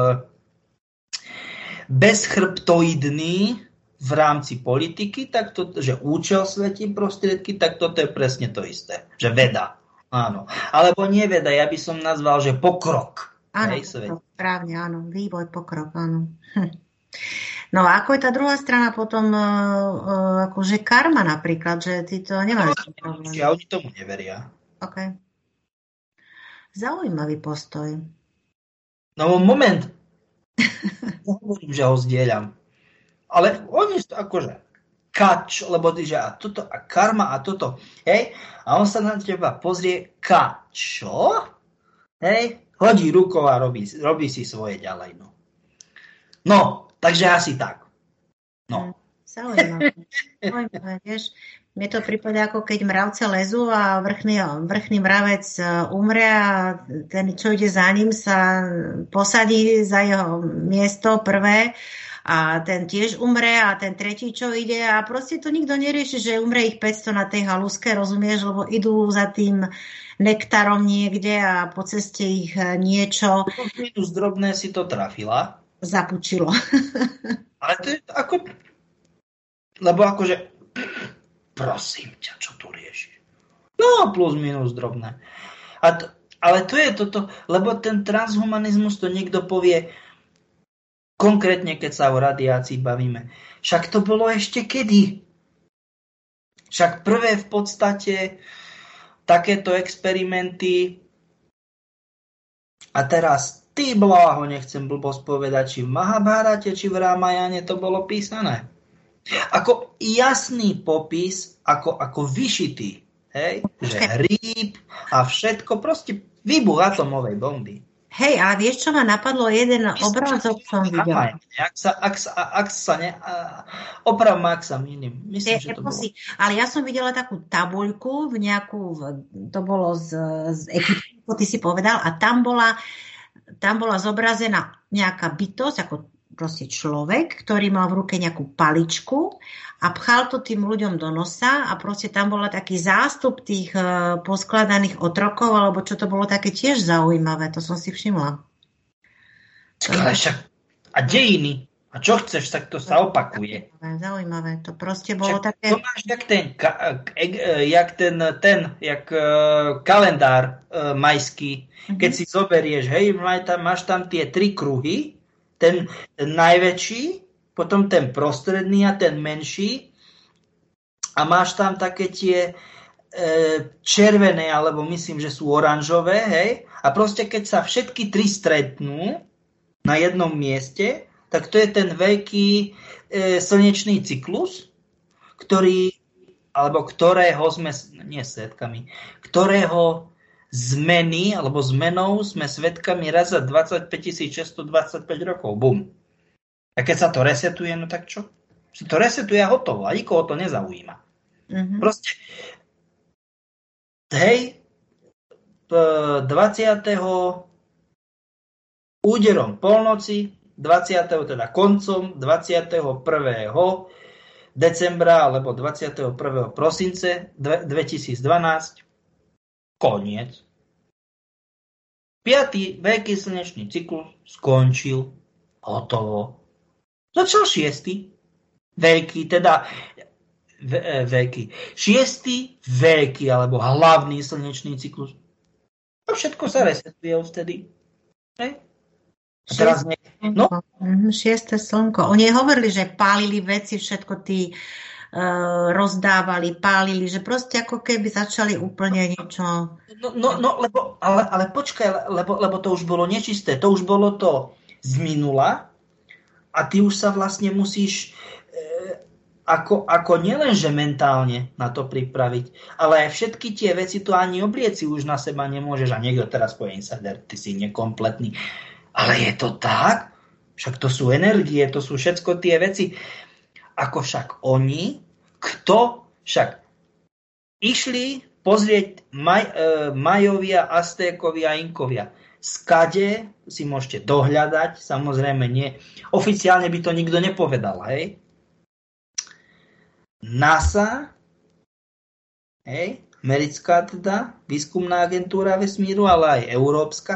bezchrbtoidný v rámci politiky, tak to, že účel svetí prostriedky, tak toto je presne to isté. Že veda. Áno. Alebo nie veda, ja by som nazval, že pokrok. Áno, pokrok, právne, áno. Vývoj, pokrok, áno. No a ako je tá druhá strana potom, akože karma napríklad, že ty to nemáš problém. Ja oni tomu neveria. OK. Zaujímavý postoj. No moment. Hovorím, že ho zdieľam. Ale oni sú akože kač, lebo ty, že a toto a karma a toto. Hej? A on sa na teba pozrie, čo? Hej? Hodí rukou a robí si svoje ďalej. No, takže asi tak. No. Zaujímavé. Vieš, mne to prípada, ako keď mravce lezú a vrchný mravec umre a ten, čo ide za ním, sa posadí za jeho miesto prvé a ten tiež umre a ten tretí, čo ide a proste to nikto nerieši, že umre ich 500 na tej haluske, rozumieš, lebo idú za tým nektarom niekde a po ceste ich niečo... Minus drobné si to trafila. Zapučilo. Ale to je ako... Lebo akože... Prosím ťa, čo tu riešiš? No, plus minus drobné. Ale to je toto, lebo ten transhumanizmus to niekto povie konkrétne, keď sa o radiácii bavíme. Však to bolo ešte kedy? Však prvé v podstate takéto experimenty a teraz ty bláho, nechcem blbosť povedať, či v Mahabhárate, či v Rámajane to bolo písané. Ako jasný popis, ako vyšitý, hej? Že hríb a všetko, proste výbuch atomovej bomby. Hej, a vieš, čo ma napadlo? Jeden obrázok som videla. Oprav ma, ak sa mýlim. Myslím, že to bolo. Ale ja som videla takú tabuľku, to bolo z Egyptu, ty si povedal, a tam bola zobrazená nejaká bytosť, ako proste človek, ktorý mal v ruke nejakú paličku a pchal to tým ľuďom do nosa a proste tam bola taký zástup tých poskladaných otrokov, alebo čo to bolo také tiež zaujímavé, to som si všimla. A dejiny? A čo chceš, tak to sa opakuje. Zaujímavé, to proste bolo také... To máš jak kalendár majský, keď si zoberieš, hej, máš tam tie 3 kruhy, ten najväčší, potom ten prostredný a ten menší a máš tam také tie červené, alebo myslím, že sú oranžové, hej, a proste keď sa všetky 3 stretnú na jednom mieste, tak to je ten veľký slnečný cyklus, ktorého sme, nie svedkami, ktorého zmeny, alebo zmenou sme svedkami raz za 25 625 rokov. Bum. A keď sa to resetuje, no tak čo? Sa to resetuje a hotovo. A nikoho to nezaujíma. Mm-hmm. Proste hej, 20. úderom polnoci, 20. teda koncom 21. decembra alebo 21. prosince 2012 koniec. 5. veľký slnečný cyklus skončil. Hotovo. Začal 6. veľký, teda veľký. 6. veľký alebo hlavný slnečný cyklus. A všetko sa resetuje vtedy. Hej? A teraz no? 6. slnko. Oni hovorili, že pálili veci, všetko tí rozdávali, pálili, že proste ako keby začali úplne niečo... Ale počkaj, lebo to už bolo nečisté, to už bolo to z minula a ty už sa vlastne musíš ako nielenže mentálne na to pripraviť, ale aj všetky tie veci to ani oblieci už na seba nemôžeš a niekto teraz povie, insider, ty si nekompletný. Ale je to tak? Však to sú energie, to sú všetko tie veci. Ako však oni, však išli pozrieť Majovia, Aztékovia, Inkovia. Skade si môžete dohľadať, samozrejme nie. Oficiálne by to nikto nepovedal, hej? NASA, hej? Americká teda, výskumná agentúra vesmíru, ale aj európska,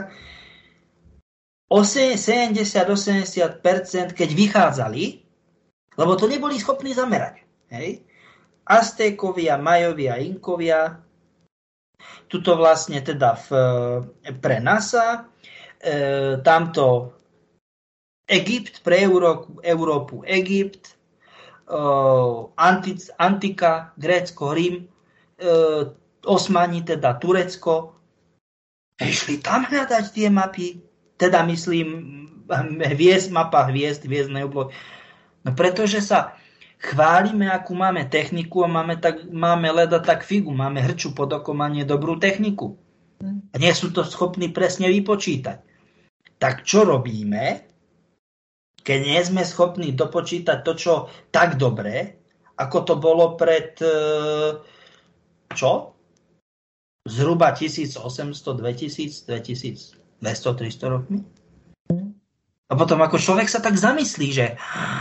70-80%, keď vychádzali, lebo to neboli schopní zamerať. Hej? Aztékovia, Majovia, Inkovia, tuto vlastne teda pre NASA, tamto Egypt, pre Európu Egypt, Antika, Grécko, Rím, Osmani, teda Turecko, Išli tam hľadať tie mapy. Teda myslím, mapa hviezd, hviezdnej oblohy. No pretože sa chválime, akú máme techniku a máme leda tak figu, máme hrču pod okom a dobrú techniku. A nie sú to schopní presne vypočítať. Tak čo robíme, keď nie sme schopní dopočítať to, čo tak dobre, ako to bolo pred zhruba 1800, 2000, 2200, 300 rokmi? A potom ako človek sa tak zamyslí, že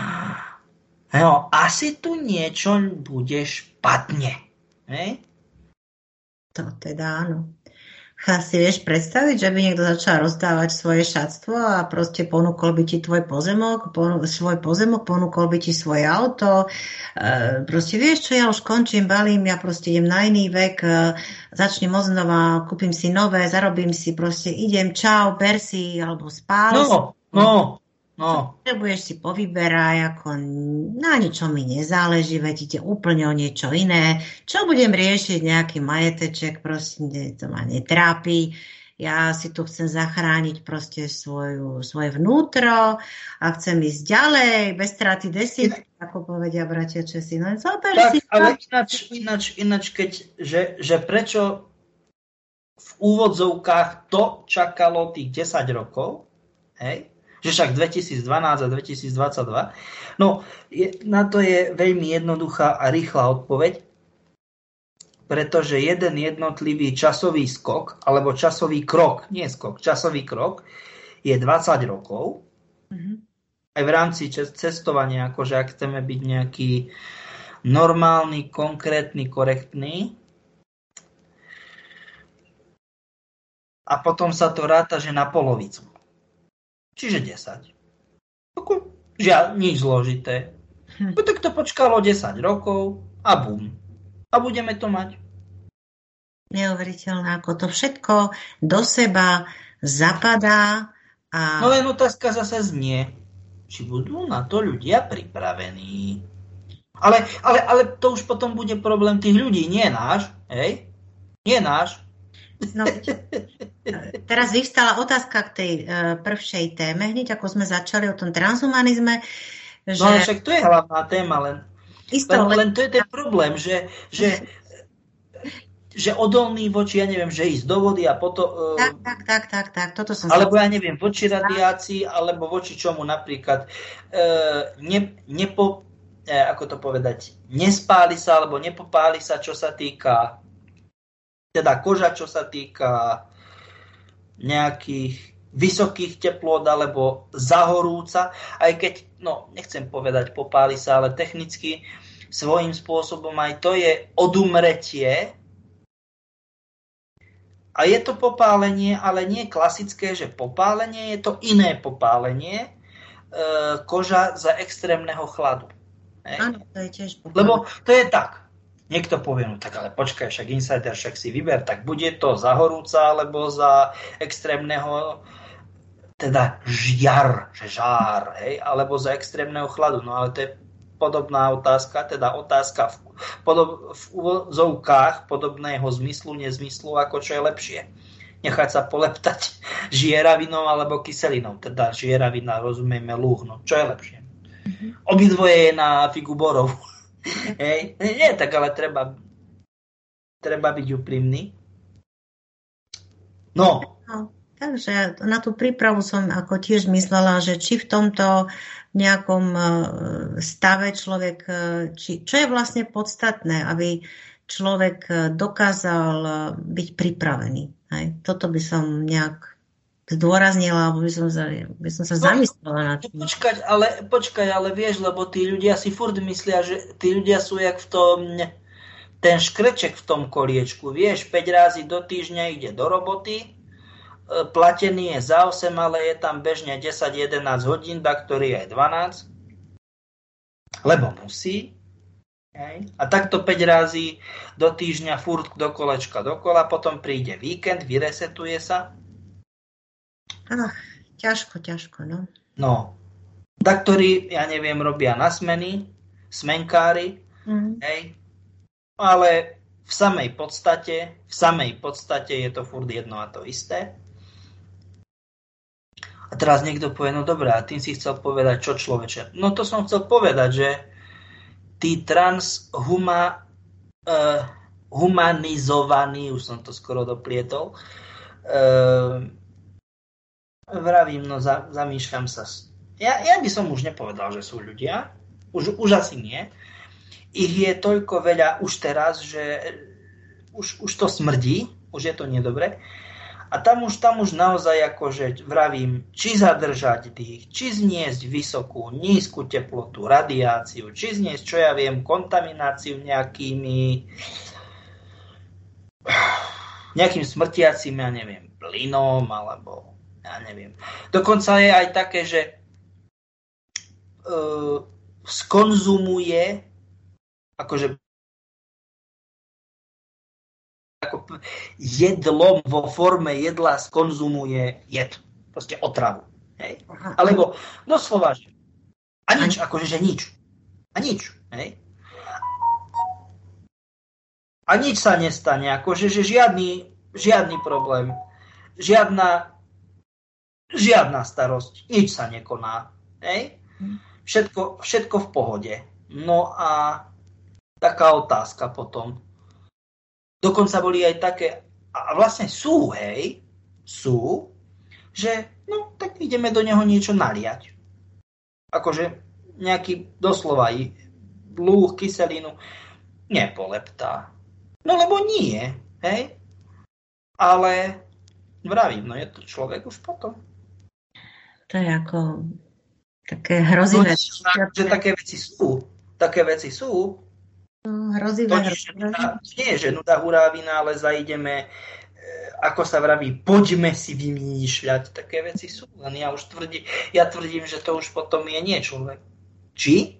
asi tu niečo bude špatne. Hej? To teda áno. Si vieš predstaviť, že by niekto začal rozdávať svoje šatstvo a proste ponúkol by ti svoj pozemok, ponúkol by ti svoje auto. Proste vieš čo, ja už končím, balím, ja proste idem na iný vek, začnem odznova, kúpim si nové, zarobím si, proste idem, čau, ber si, alebo spáli si. No. Potrebuješ si povyberaj, ako na ničom mi nezáleží, veď ide úplne o niečo iné. Čo budem riešiť, nejaký majeteček, proste to ma netrápi. Ja si tu chcem zachrániť proste svoje vnútro a chcem ísť ďalej, bez straty desítky, ako povedia bratia Česi. No, tak, ale ináč že prečo v úvodzovkách to čakalo tých 10 rokov, hej? Že však 2012 a 2022. No, na to je veľmi jednoduchá a rýchla odpoveď, pretože jeden jednotlivý časový skok, alebo časový krok, nie skok, časový krok je 20 rokov. Mm-hmm. Aj v rámci cestovania, akože ak chceme byť nejaký normálny, konkrétny, korektný. A potom sa to ráta, že na polovicu. Čiže 10. Žiaľ, nič zložité. Tak to počkalo 10 rokov a bum. A budeme to mať. Neuveriteľné, ako to všetko do seba zapadá. A... No len otázka zase znie, či budú na to ľudia pripravení. Ale to už potom bude problém tých ľudí, nie náš. Hej? Nie náš. No, teraz vyvstala otázka k tej prvšej téme, hneď ako sme začali o tom transhumanizme. Že... No však to je hlavná téma, len to je ten problém, že odolný voči, ja neviem, že ísť do vody a potom... Tak, toto som... Alebo ja neviem, voči radiácii, alebo voči čomu napríklad ako to povedať, nespáli sa, alebo nepopáli sa, čo sa týka teda koža, čo sa týka nejakých vysokých teplôt alebo zahorúca, aj keď, nechcem povedať popáli sa, ale technicky svojím spôsobom aj to je odumretie. A je to popálenie, ale nie klasické, že popálenie, je to iné popálenie, koža za extrémneho chladu. Áno, to je tiež popálenie. Lebo to je tak. Niekto povie, tak ale počkaj, však insider, však si vyber, tak bude to za horúca, alebo za extrémneho, teda žar, hej, alebo za extrémneho chladu. No ale to je podobná otázka, teda otázka v úvodzovkách podobného zmyslu, nezmyslu, ako čo je lepšie. Nechať sa poleptať žieravinou alebo kyselinou, teda žieravina, rozumieme, lúhno. Čo je lepšie? Obidvoje je na figu borovu. Hej, nie, tak ale treba byť úprimný. Takže na tú prípravu som ako tiež myslela, že či v tomto nejakom stave človek, čo je vlastne podstatné, aby človek dokázal byť pripravený. Hej? Toto by som nejak zdôraznila, alebo by som sa zamyslela na tým. Počkaj, ale vieš, lebo tí ľudia si furt myslia, že tí ľudia sú jak v tom, ten škreček v tom koliečku, vieš, 5 razy do týždňa ide do roboty, platený je za 8, ale je tam bežne 10-11 hodín, ktorý je 12, lebo musí. Hej. A takto 5 razy do týždňa furt do kolečka dokola, potom príde víkend, vyresetuje sa. Ťažko, no. No, ktorí, ja neviem, robia na smeny, smenkári, hej, ale v samej podstate je to furt jedno a to isté. A teraz niekto povie, no dobré, a tým si chcel povedať, čo človeče? No to som chcel povedať, že tí humanizovaní, už som to skoro doplietol, vravím, no zamýšľam sa. Ja by som už nepovedal, že sú ľudia. Už asi nie. Ich je toľko veľa už teraz, že už to smrdí, už je to nedobre. A tam už naozaj akože vravím, či zadržať dých, či zniesť vysokú, nízku teplotu, radiáciu, či zniesť, čo ja viem, kontamináciu nejakým smrtiacím, ja neviem, plynom, alebo ja neviem. Dokonca je aj také, že skonzumuje akože ako jedlom vo forme jedla skonzumuje jed. Proste otravu. Hej? Alebo doslova, že a nič, akože že nič. A nič. Hej? A nič sa nestane. Akože že žiadny problém. Žiadna starosť. Nič sa nekoná. Hej? Všetko v pohode. No a taká otázka potom. Dokonca boli aj také, a vlastne sú, že no tak ideme do neho niečo naliať. Akože nejaký doslova lúh, kyselinu nepoleptá. No lebo nie, hej? Ale vravím, no je to človek už potom. To je ako také hrozivé. No, že také veci sú. Hrozivé. Nie, že nuda hurávina, ale zajdeme, ako sa vraví, poďme si vymýšľať. Také veci sú. Len ja tvrdím, že to už potom je nie človek. Či?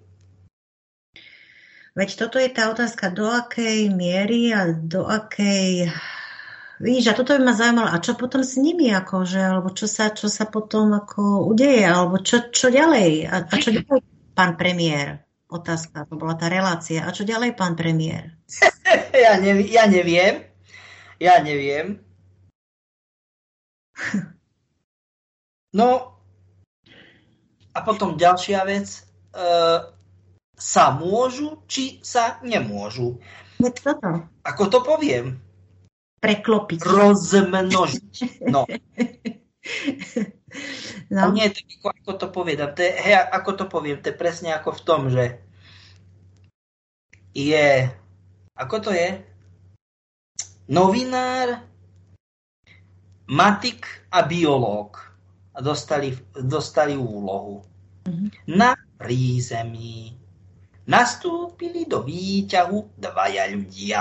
Veď toto je tá otázka, do akej miery a do akej... Vidíš, a toto by ma zaujímalo, a čo potom s nimi, akože, alebo čo sa potom ako udeje, alebo čo ďalej? A čo ďalej, pán premiér? Otázka, to bola tá relácia. A čo ďalej, pán premiér? Ja neviem. No, a potom ďalšia vec. Sa môžu, či sa nemôžu? Toto. Ako to poviem? Preklopiť. Rozmnožiť. No. No. Nie, tak ako to povedám. Ako to poviem, to je presne ako v tom, že je, ako to je? Novinár, matik a biológ dostali úlohu. Na prízemí nastúpili do výťahu dvaja ľudia.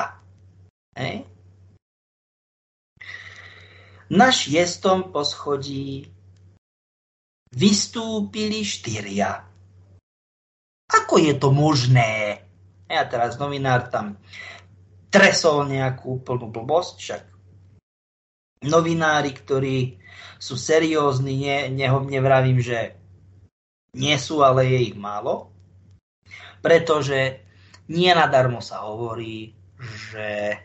Na 6. poschodí vystúpili 4. Ako je to možné? Ja teraz novinár tam tresol nejakú plnú blbosť, však novinári, ktorí sú seriózni, nevravím, že nie sú, ale je ich málo, pretože nie nadarmo sa hovorí, že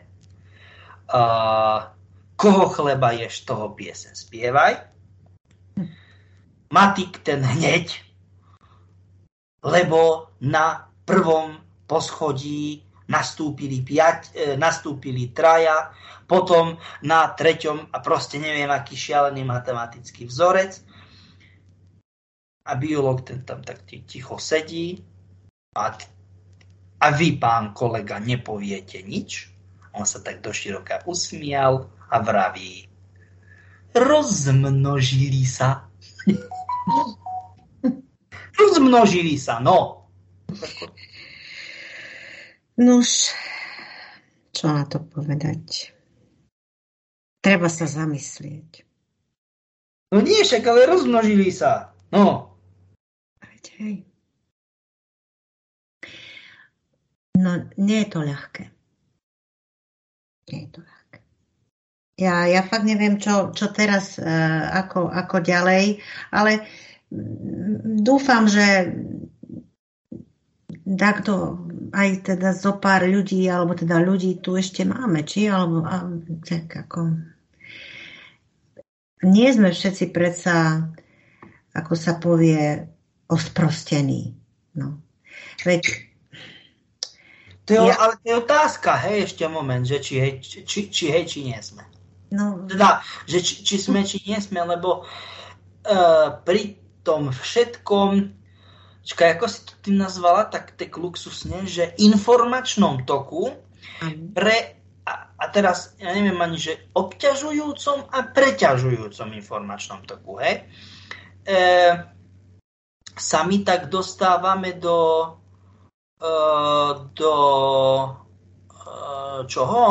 koho chleba ješ, toho piesen spievaj. Matik ten hneď, lebo na 1. poschodí nastúpili 3, potom na 3. a proste neviem, aký šialený matematický vzorec. A biológ ten tam tak ticho sedí a vy, pán kolega, nepoviete nič. On sa tak doširoka usmial a vraví: rozmnožili sa. Rozmnožili sa, no. Nuž, čo na to povedať? Treba sa zamyslieť. No nie, však, ale rozmnožili sa. No. Hej. No, nie je to ľahké. Nie je to ľahké. Ja fakt neviem, čo teraz, ako ďalej, ale dúfam, že takto aj teda zo pár ľudí, alebo teda ľudí tu ešte máme, či? Alebo tak ako... Nie sme všetci predsa, ako sa povie, osprostení. No. Veď... Ale to je otázka, hej, ešte moment, že či nie sme. No. Teda, že či sme, či nie sme, lebo pri tom všetkom, ako si to tým nazvala, tak luxusne, že informačnom toku a teraz, ja neviem ani, že obťažujúcom a preťažujúcom informačnom toku, hej, sa my tak dostávame do čoho?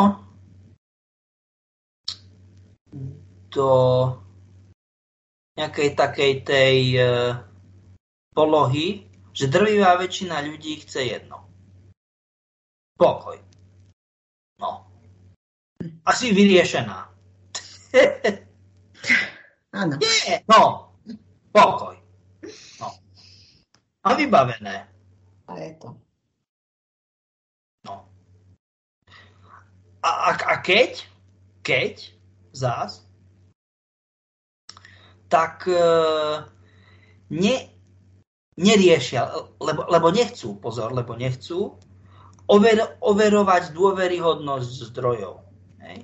Do nejakej takej tej polohy, že drvivá väčšina ľudí chce jedno. Pokoj. No. Asi vyriešená. Áno. Nie, no. Pokoj. No. A vybavené. A je to. No. A keď zás, tak neriešia, lebo nechcú overovať dôveryhodnosť zdrojov. Hej?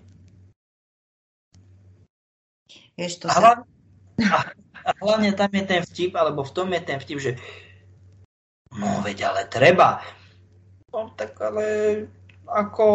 A hlavne tam je ten vtip, alebo v tom je ten vtip, že no veď, ale treba. No tak ale ako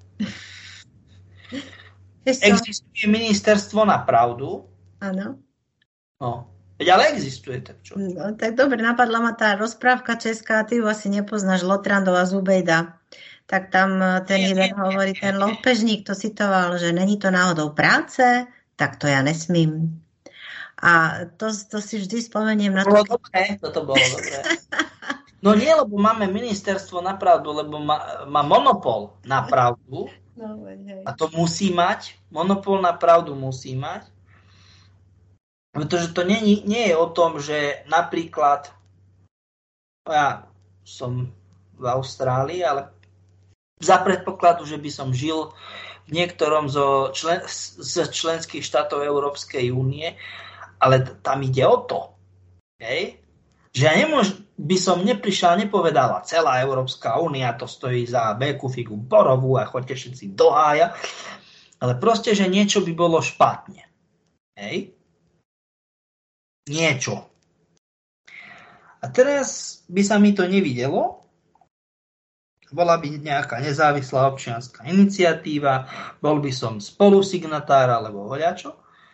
existuje ministerstvo na pravdu. Áno. No, veď ale existuje, tak čo? No, tak dobre, napadla ma tá rozprávka česká, ty ju asi nepoznáš, Lotrandova Zubejda. Tak tam ten jeden hovorí, ten loupežník to citoval, že není to náhodou práce, tak to ja nesmím. A to si vždy spomeniem na to. Toto bolo dobré. No nie, lebo máme ministerstvo na pravdu, lebo má monopol na pravdu. No, a to musí mať. Monopol na pravdu musí mať. Pretože to nie je o tom, že napríklad ja som v Austrálii, ale za predpokladu, že by som žil v niektorom z členských štátov Európskej únie, ale tam ide o to, hej? Že ja by som neprišiel, nepovedala, celá Európska únia to stojí za béku, figu, borovú a choďte všetci do hája, ale proste, že niečo by bolo špatne. Hej? Niečo. A teraz by sa mi to nevidelo. Bola by nejaká nezávislá občianska iniciatíva, bol by som spolusignatár alebo hoľačo.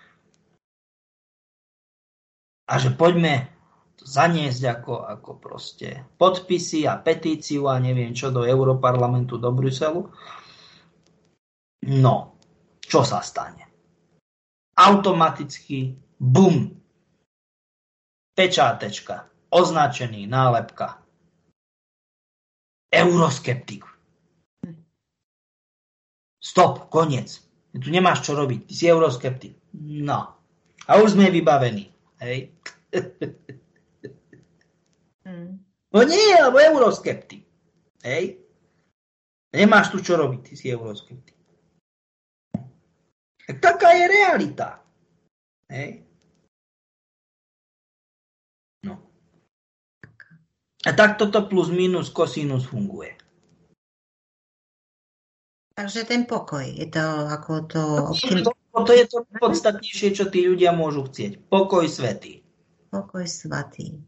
A že poďme to zaniesť ako proste podpisy a petíciu a neviem čo do Europarlamentu, do Bruselu. No, čo sa stane? Automaticky bum! Pečátečka, označený, nálepka. Euroskeptik. Stop, koniec. Tu nemáš čo robiť, ty si euroskeptik. No. A už sme vybavení. Hej. No nie, lebo euroskeptik. Hej. Nemáš tu čo robiť, ty si euroskeptik. Tak taká je realita. Hej. No. A tak toto plus minus kosinus funguje. Takže ten pokoj, je to ako to... To je to podstatnejšie, čo tí ľudia môžu chcieť. Pokoj svätý. Pokoj svätý.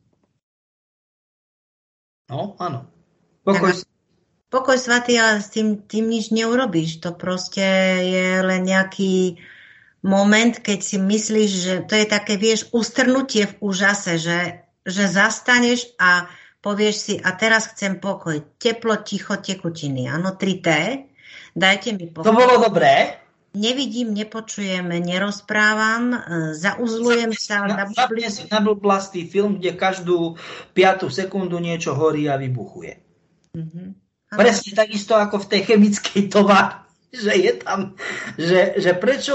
No, áno. Pokoj svätý, ale s tým nič neurobíš. To proste je len nejaký moment, keď si myslíš, že to je také, vieš, ustrnutie v úžase, že zastaneš a povieš si, a teraz chcem pokoj. Teplo, ticho, tekutiny. Áno, 3T. Dajte mi pokoj. To bolo dobré. Nevidím, nepočujem, nerozprávam, zauzlujem sa. Zapne si nablblastý film, kde každú 5. sekundu niečo horí a vybuchuje. Mm-hmm. Presne takisto ako v tej chemickej továrni, že je tam, že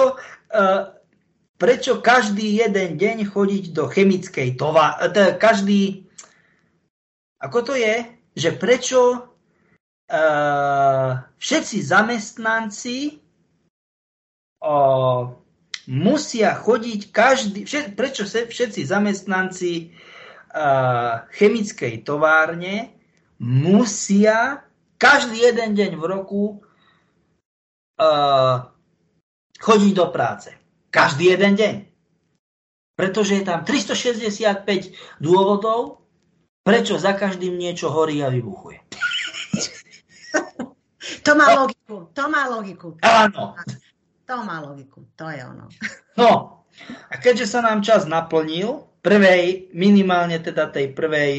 prečo každý jeden deň chodiť do chemickej továrni, ako to je, že prečo všetci zamestnanci musia chodiť prečo všetci zamestnanci chemickej továrne musia každý jeden deň v roku chodiť do práce. Každý jeden deň. Pretože je tam 365 dôvodov, prečo za každým niečo horí a vybuchuje. To má logiku. Áno. To má logiku, to je ono. No, a keďže sa nám čas naplnil, minimálne teda tej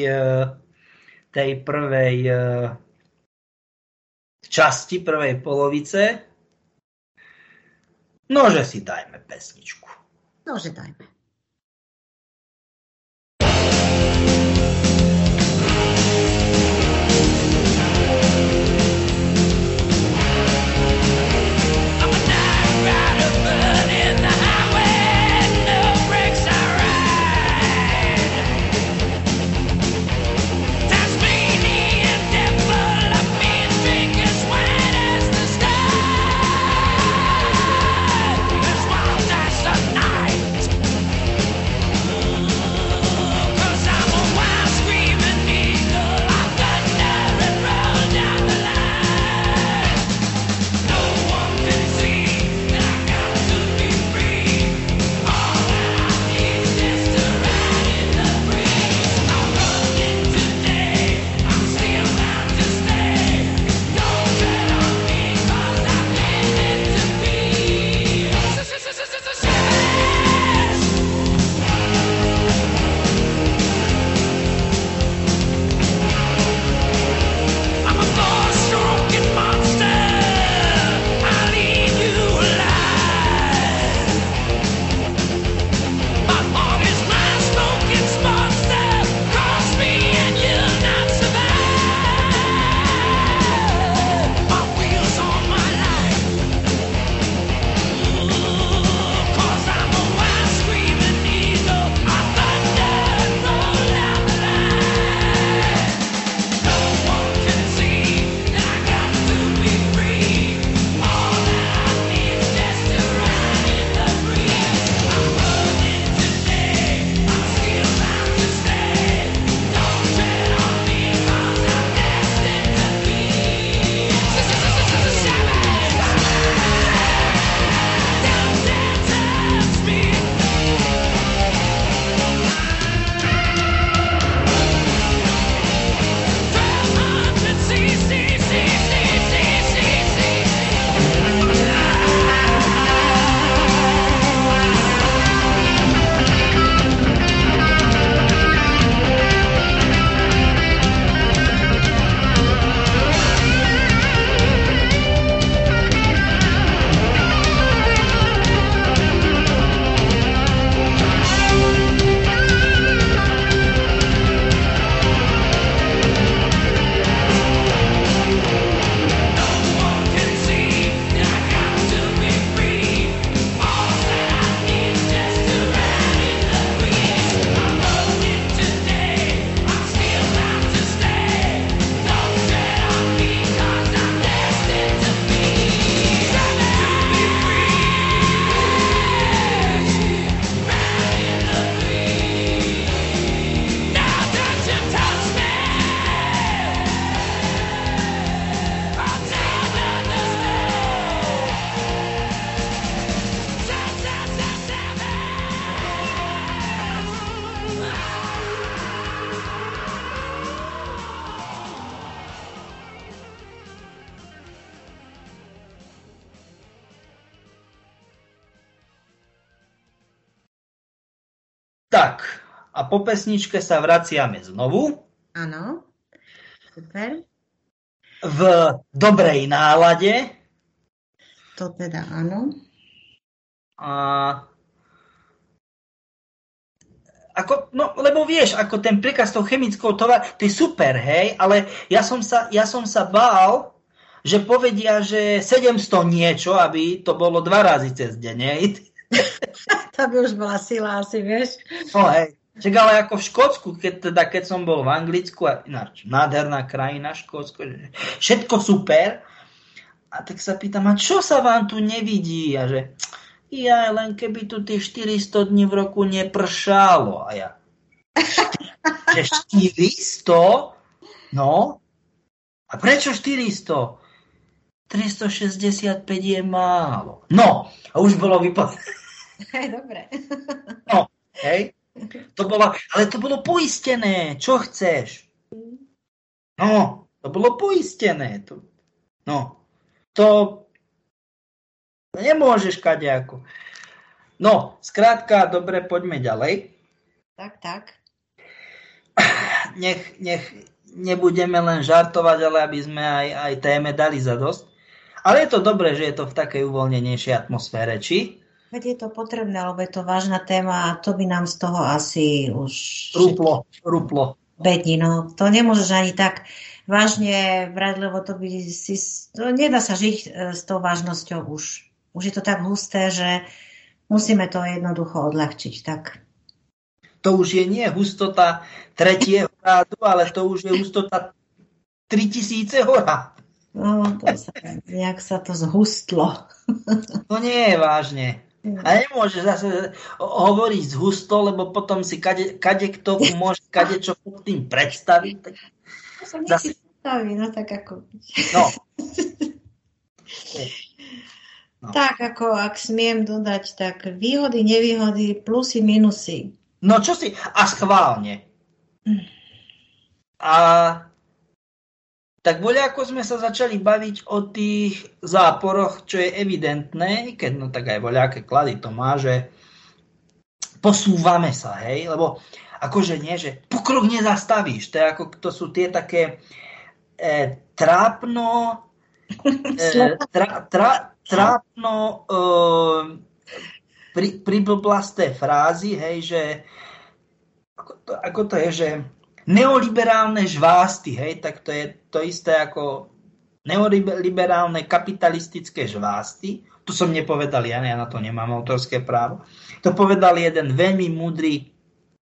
prvej časti, prvej polovice, nože si dajme pesničku. Nože dajme. Tak, a po pesničke sa vraciame znovu. Áno, super. V dobrej nálade. To teda áno. Lebo vieš, ako ten príkaz s tou chemickou tovar, to je super, hej, ale ja som sa bál, že povedia, že 700 niečo, aby to bolo 2 razy cez deň, hej. To by už bola sila asi, vieš. No hej, Čak ale ako v Škótsku, keď som bol v Anglicku, a ináč, nádherná krajina Škótsko, všetko super. A tak sa pýtam, a čo sa vám tu nevidí? A že, len keby tu tých 400 dní v roku nepršalo. A ja, že 400? No? A prečo 400? 365 je málo. No, a už bolo vypovedané. Dobre. No, hej. Ale to bolo poistené. Čo chceš? No, to bolo poistené. To nemôžeš kadejako. No, skrátka, dobre, poďme ďalej. Tak. Nech nebudeme len žartovať, ale aby sme aj téme dali za dosť. Ale je to dobré, že je to v takej uvoľnenejšej atmosfére, či? Veď je to potrebné, lebo je to vážna téma a to by nám z toho asi už... Ruplo. Bedni, no. To nemôžeš ani tak vážne brať, lebo to nedá sa žiť s tou vážnosťou už. Už je to tak husté, že musíme to jednoducho odľahčiť, tak... To už je nie hustota 3. rádu, ale to už je hustota 3000 hora. No, nejak sa to zhustlo. To nie je vážne. A nemôžeš zase hovoriť zhusto, lebo potom si kadekto môže kadečo pod tým predstaviť. Tak... To sa nechci predstaviť, no tak ako... No. Tak ako, ak smiem dodať, tak výhody, nevýhody, plusy, minusy. No čo si... A schválne. A... Tak voľako sme sa začali baviť o tých záporoch, čo je evidentné, keď no tak aj voľaké klady to má, že posúvame sa, hej, lebo akože nie, že pokrok nezastavíš, to je ako, to sú tie také trápno priblblasté frázy, hej, že ako to je, že neoliberálne žvásty, hej, tak to je to isté ako neoliberálne kapitalistické žvásty. Tu som nepovedal ja na to nemám autorské právo. To povedal jeden veľmi múdry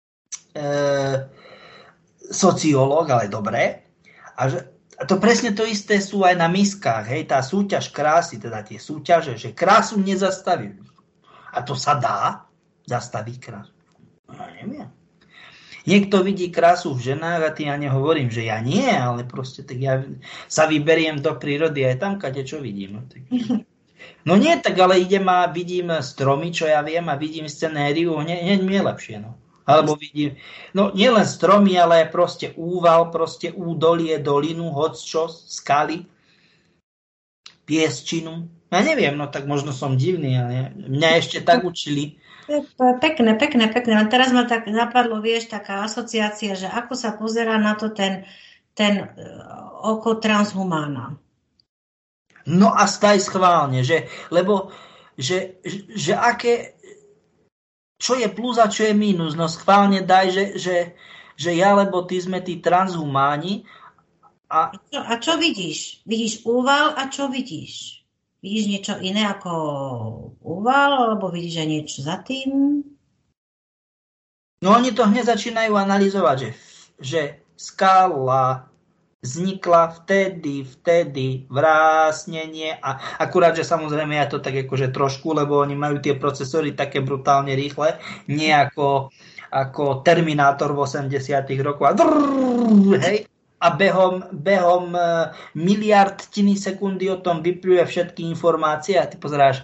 sociológ, ale dobré. A to presne to isté sú aj na miskách, hej, tá súťaž krásy, teda tie súťaže, že krásu nezastaví. A to sa dá zastaviť krásu. No neviem. Niekto vidí krásu v ženách a ja nehovorím, že ja nie, ale proste tak ja sa vyberiem do prírody aj tam, kade čo vidím. No nie, tak ale idem a vidím stromy, čo ja viem, a vidím scenériu, hneď mi je lepšie, no. Alebo vidím, no nielen stromy, ale aj proste úval, proste údolie, dolinu, hocčo, skaly, piesčinu. Ja neviem, no tak možno som divný, ale mňa ešte tak učili. Pekné. Len teraz ma tak napadlo, vieš, taká asociácia, že ako sa pozerá na to ten oko transhumána. No a staj schválne, lebo aké, čo je plus a čo je mínus, no schválne daj, že ja, lebo ty sme tí transhumáni. A čo vidíš? Vidíš úval a čo vidíš? Vidíš niečo iné ako úval, alebo vidíš aj niečo za tým? No oni to hneď začínajú analyzovať, že skala vznikla vtedy, vrásnenie a akurát, že samozrejme ja to tak akože trošku, lebo oni majú tie procesory také brutálne rýchle, nie ako Terminátor v 80 rokoch hej. A behom miliardtiny sekundy o tom vypluje všetky informácie a ty pozeráš,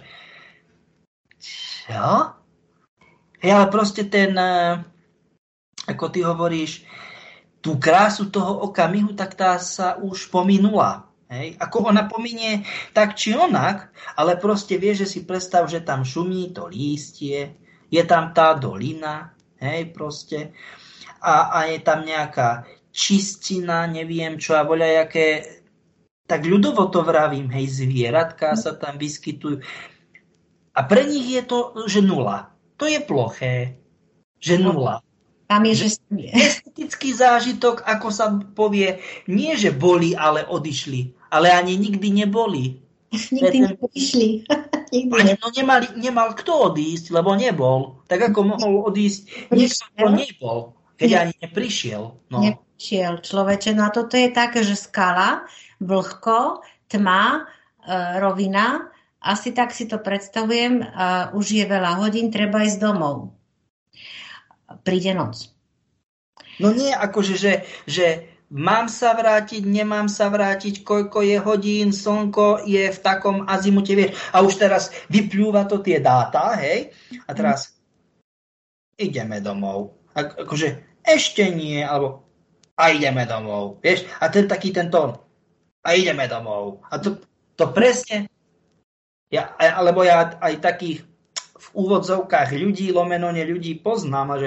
čo? Hej, ale proste ten, ako ty hovoríš, tú krásu toho okamihu, tak tá sa už pominula. Hej? Ako ona pominie tak či onak, ale proste vieš, že si predstav, že tam šumí to lístie, je tam tá dolina, hej, proste, a je tam nejaká čistina, neviem čo, a voľajaké, tak ľudovo to vravím, hej, zvieratka sa tam vyskytujú. A pre nich je to, že nula. To je ploché, že nula. Tam je, že estetický zážitok, ako sa povie, nie, že boli, ale odišli, ale ani nikdy neboli. Nikdy neodišli. No nemal kto odísť, lebo nebol. Tak ako mohol odísť niekto, kto nebol, keď ani neprišiel. No. Neprišiel človeče. No a toto je také, že skala, vlhko, tma, rovina. Asi tak si to predstavujem. Už je veľa hodín, treba ísť domov. Príde noc. No nie, akože, že mám sa vrátiť, nemám sa vrátiť, koľko je hodín, slnko je v takom azimute, vieš. A už teraz vyplúva to tie dáta, hej? A teraz ideme domov. Akože ešte nie, alebo a ideme domov, vieš. A ten taký ten tón. A ideme domov. A to presne, ja aj takých v úvodzovkách ľudí, lomeno ľudí poznám,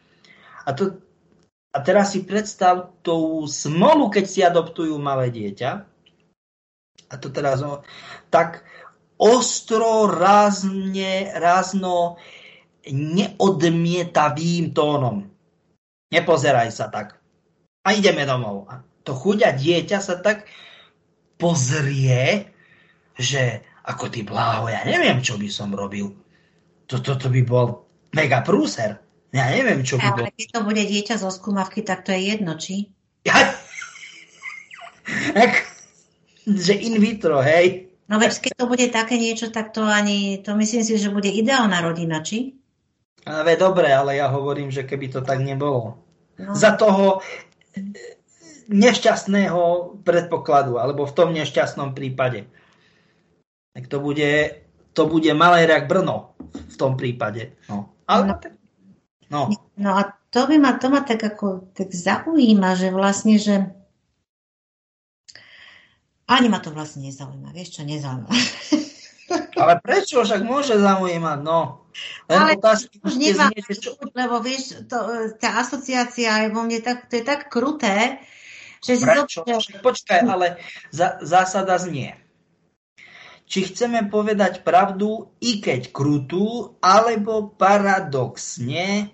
a teraz si predstav tú smolu, keď si adoptujú malé dieťa. A to teraz tak ostro, rázno, neodmietavým tónom. Nepozeraj sa tak. A ideme domov. A to chuďa dieťa sa tak pozrie, že ako ty bláho, ja neviem, čo by som robil. Toto by bol mega prúser. Ja neviem, čo by bol. Ale keď to bude dieťa zo skúmavky, tak to je jedno, či? Že in vitro, hej? No veď keď to bude také niečo, tak to myslím si, že bude ideálna rodina, či? Ale dobre, ale ja hovorím, že keby to tak nebolo. No. Za toho nešťastného predpokladu, alebo v tom nešťastnom prípade. Tak to bude malé jak Brno v tom prípade. No. Ale No a to ma tak zaujíma, že vlastne, že ani ma to vlastne nezaujíma. Vieš čo, nezaujíma. Ale prečo? Však môže zaujímať, no. Ale už nemám, lebo vieš, tá asociácia je vo mne to je tak kruté, že si prečo? Počkaj, ale zásada znie. Či chceme povedať pravdu, i keď krutú, alebo paradoxne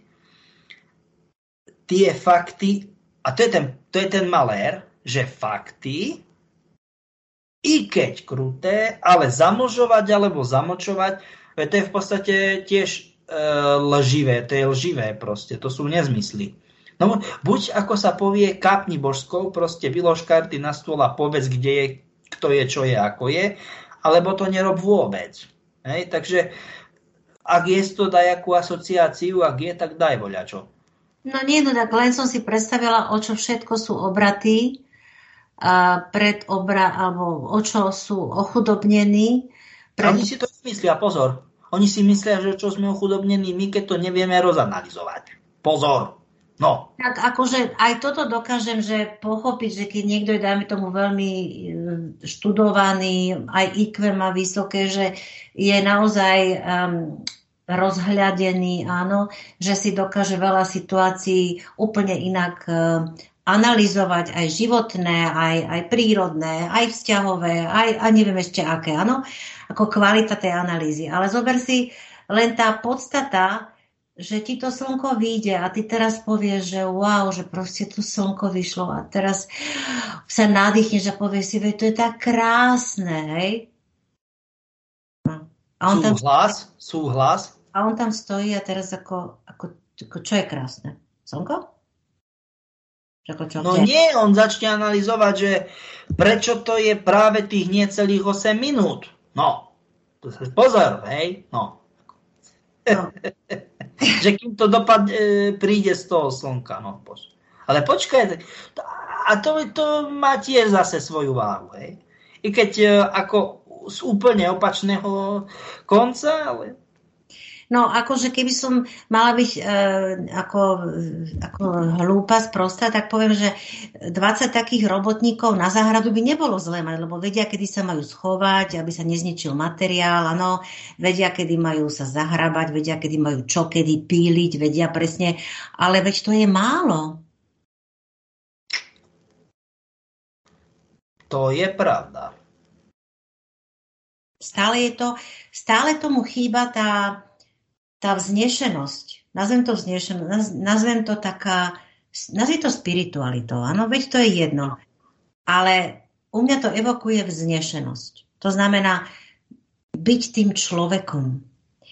tie fakty, a to je ten malér, že fakty, i keď kruté, ale zamlžovať alebo zamlčovať, to je v podstate tiež lživé, to je lživé proste, to sú nezmysly. No, buď ako sa povie, kápni božskou, proste vylož karty na stôl a povedz, kde je, kto je, čo je, ako je, alebo to nerob vôbec. Hej? Takže ak je to dajakú asociáciu, ak je, tak daj voľačo. No nie, no tak len som si predstavila, o čo všetko sú obraty, alebo o čo sú ochudobnení. Oni si to myslia, pozor. Oni si myslia, že čo sme ochudobnení, my keď to nevieme rozanalizovať. Pozor. No. Tak akože aj toto dokážem, že pochopiť, že keď niekto je, dajme tomu, veľmi študovaný, aj IQ má vysoké, že je naozaj rozhľadený, áno, že si dokáže veľa situácií úplne inak analyzovať, aj životné, aj prírodné, aj vzťahové, aj neviem ešte aké, áno, ako kvalita tej analýzy. Ale zober si len tá podstata, že ti to slnko vyjde a ty teraz povieš, že wow, že proste to slnko vyšlo a teraz sa nádychneš a povieš si, veď to je tak krásne, hej? Súhlas. A on tam stojí a teraz ako čo je krásne? Slnko? No nie, on začne analyzovať, že prečo to je práve tých necelých 8 minút. No, pozor, hej, no. Že kým to príde z toho slnka, no. Ale počkaj, a to má tiež zase svoju váhu, hej. I keď ako z úplne opačného konca, ale... No, akože keby som mala byť ako hlúpa, sprostá, tak poviem, že 20 takých robotníkov na záhradu by nebolo zlé mať, lebo vedia, kedy sa majú schovať, aby sa nezničil materiál, áno, vedia, kedy majú sa zahrabať, vedia, kedy majú čo, kedy píliť, vedia presne, ale veď to je málo. To je pravda. Stále tomu chýba tá vznešenosť, nazvem to nazvem to spiritualitou, áno, veď to je jedno, ale u mňa to evokuje vznešenosť. To znamená, byť tým človekom.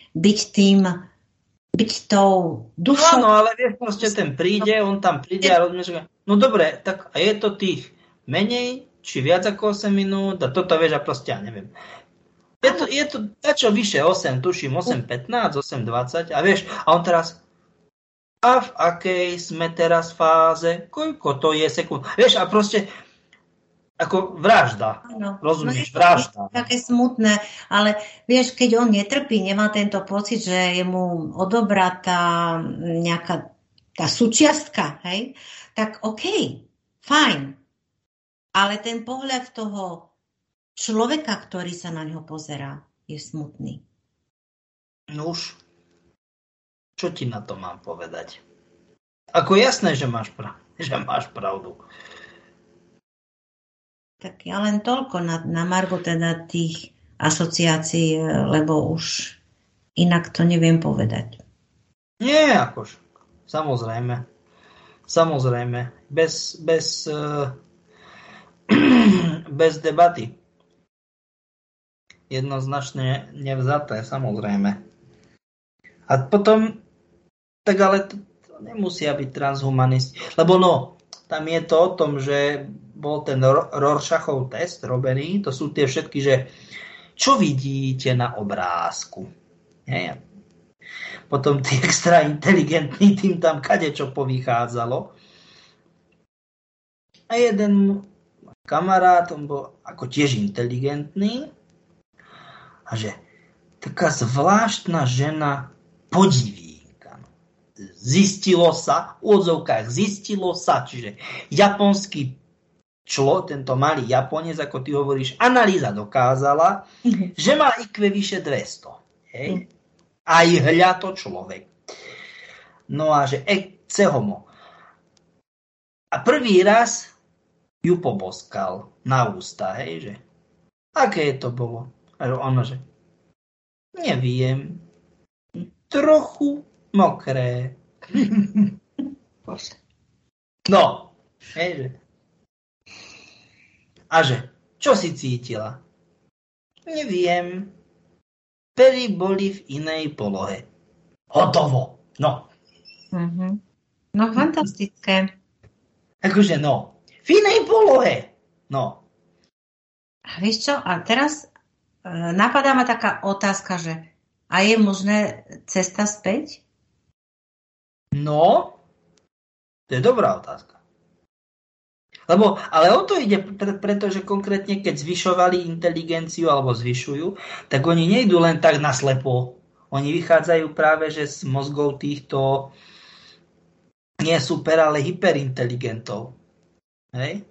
Byť tou dušou. Áno, ale vieš, proste ten príde, on tam príde a rozmýšľa, no dobre, tak a je to tých menej, či viac ako 8 minút, a toto vieš, a proste ja neviem. Je to dačo vyše 8, tuším 8:15, 8:20 a vieš, a on teraz a v akej sme teraz fáze, koľko to je sekúnd, vieš, a proste ako vražda, Áno. rozumieš, vražda. Také smutné, ale vieš, keď on netrpí, nemá tento pocit, že je mu odobratá nejaká tá súčiastka, hej, tak OK, fajn. Ale ten pohľad toho človeka, ktorý sa na ňo pozerá, je smutný. No už, čo ti na to mám povedať? Ako jasné, že máš pravdu. Tak ja len toľko na margo teda tých asociácií, lebo už inak to neviem povedať. Nie, akož, samozrejme. Bez debaty. Jednoznačne nevzaté, samozrejme. A potom, tak ale to nemusia byť transhumanisti. Lebo tam je to o tom, že bol ten Rorschachov test robený, to sú tie všetky, že čo vidíte na obrázku. Hej. Potom tí extra inteligentní, tým tam kadečo povychádzalo. A jeden kamarát, on bol ako tiež inteligentný, a že taká zvláštna žena podivínka. Zistilo sa, v odzovkách zistilo sa, čiže japonský tento malý Japonec, ako ty hovoríš, analýza dokázala, že má IQ vyše 200. Hej? Aj hľa to človek. No a že ecce homo. A prvý raz ju poboskal na ústa, hej, že aké to bolo? A ono, že neviem, trochu mokré. No, hej, že. A že, čo si cítila? Neviem, pery boli v inej polohe. Hotovo, no. Mm-hmm. No, fantastické. Akože, v inej polohe, no. A vieš čo, a teraz napadá ma taká otázka, že a je možné cesta späť? No, to je dobrá otázka. Ale o to ide, pretože konkrétne, keď zvyšovali inteligenciu alebo zvyšujú, tak oni nejdú len tak naslepo. Oni vychádzajú práve, že z mozgov týchto nie super, ale hyperinteligentov. Hej?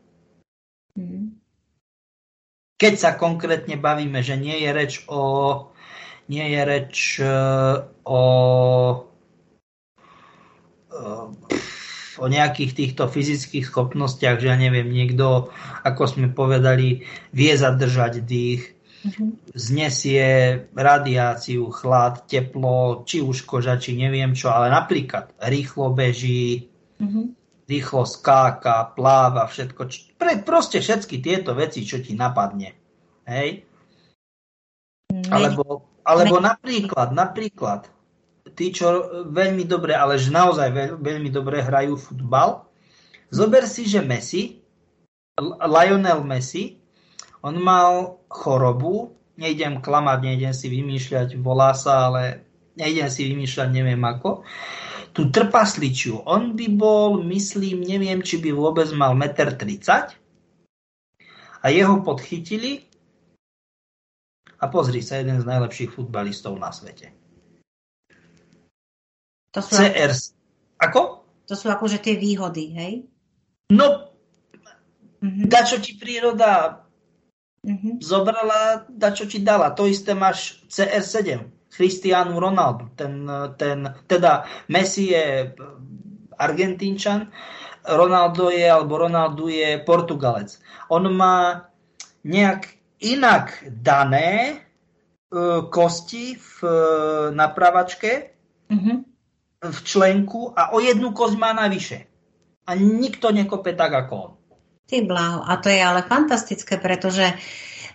Keď sa konkrétne bavíme, že nie je reč o nejakých týchto fyzických schopnostiach, že ja neviem, niekto, ako sme povedali, vie zadržať dých, znesie radiáciu, chlad, teplo, či už koža, či neviem čo, ale napríklad rýchlo beží, rýchlo skáka, pláva, všetko. Proste všetky tieto veci, čo ti napadne. Hej? Alebo napríklad, tí, čo veľmi dobre, ale že naozaj veľmi dobre hrajú futbal, zober si, že Lionel Messi, on mal chorobu, nejdem klamať, nejdem si vymýšľať, volá sa, ale nejdem si vymýšľať, neviem ako, tú trpasličiu. On by bol, myslím, neviem, či by vôbec mal 1,30 m a jeho podchytili a pozri sa, jeden z najlepších futbalistov na svete. To sú Ako? To sú akože tie výhody, hej? No, dačo ti príroda zobrala, dačo ti dala. To isté máš CR7, Cristiano Ronaldo. Teda Messi je Argentínčan, Ronaldo je Portugalec. On má nejak inak dané kosti na pravačke, v členku a o jednu kosť má navyše. A nikto nekope tak ako on. Ty bláho. A to je ale fantastické, pretože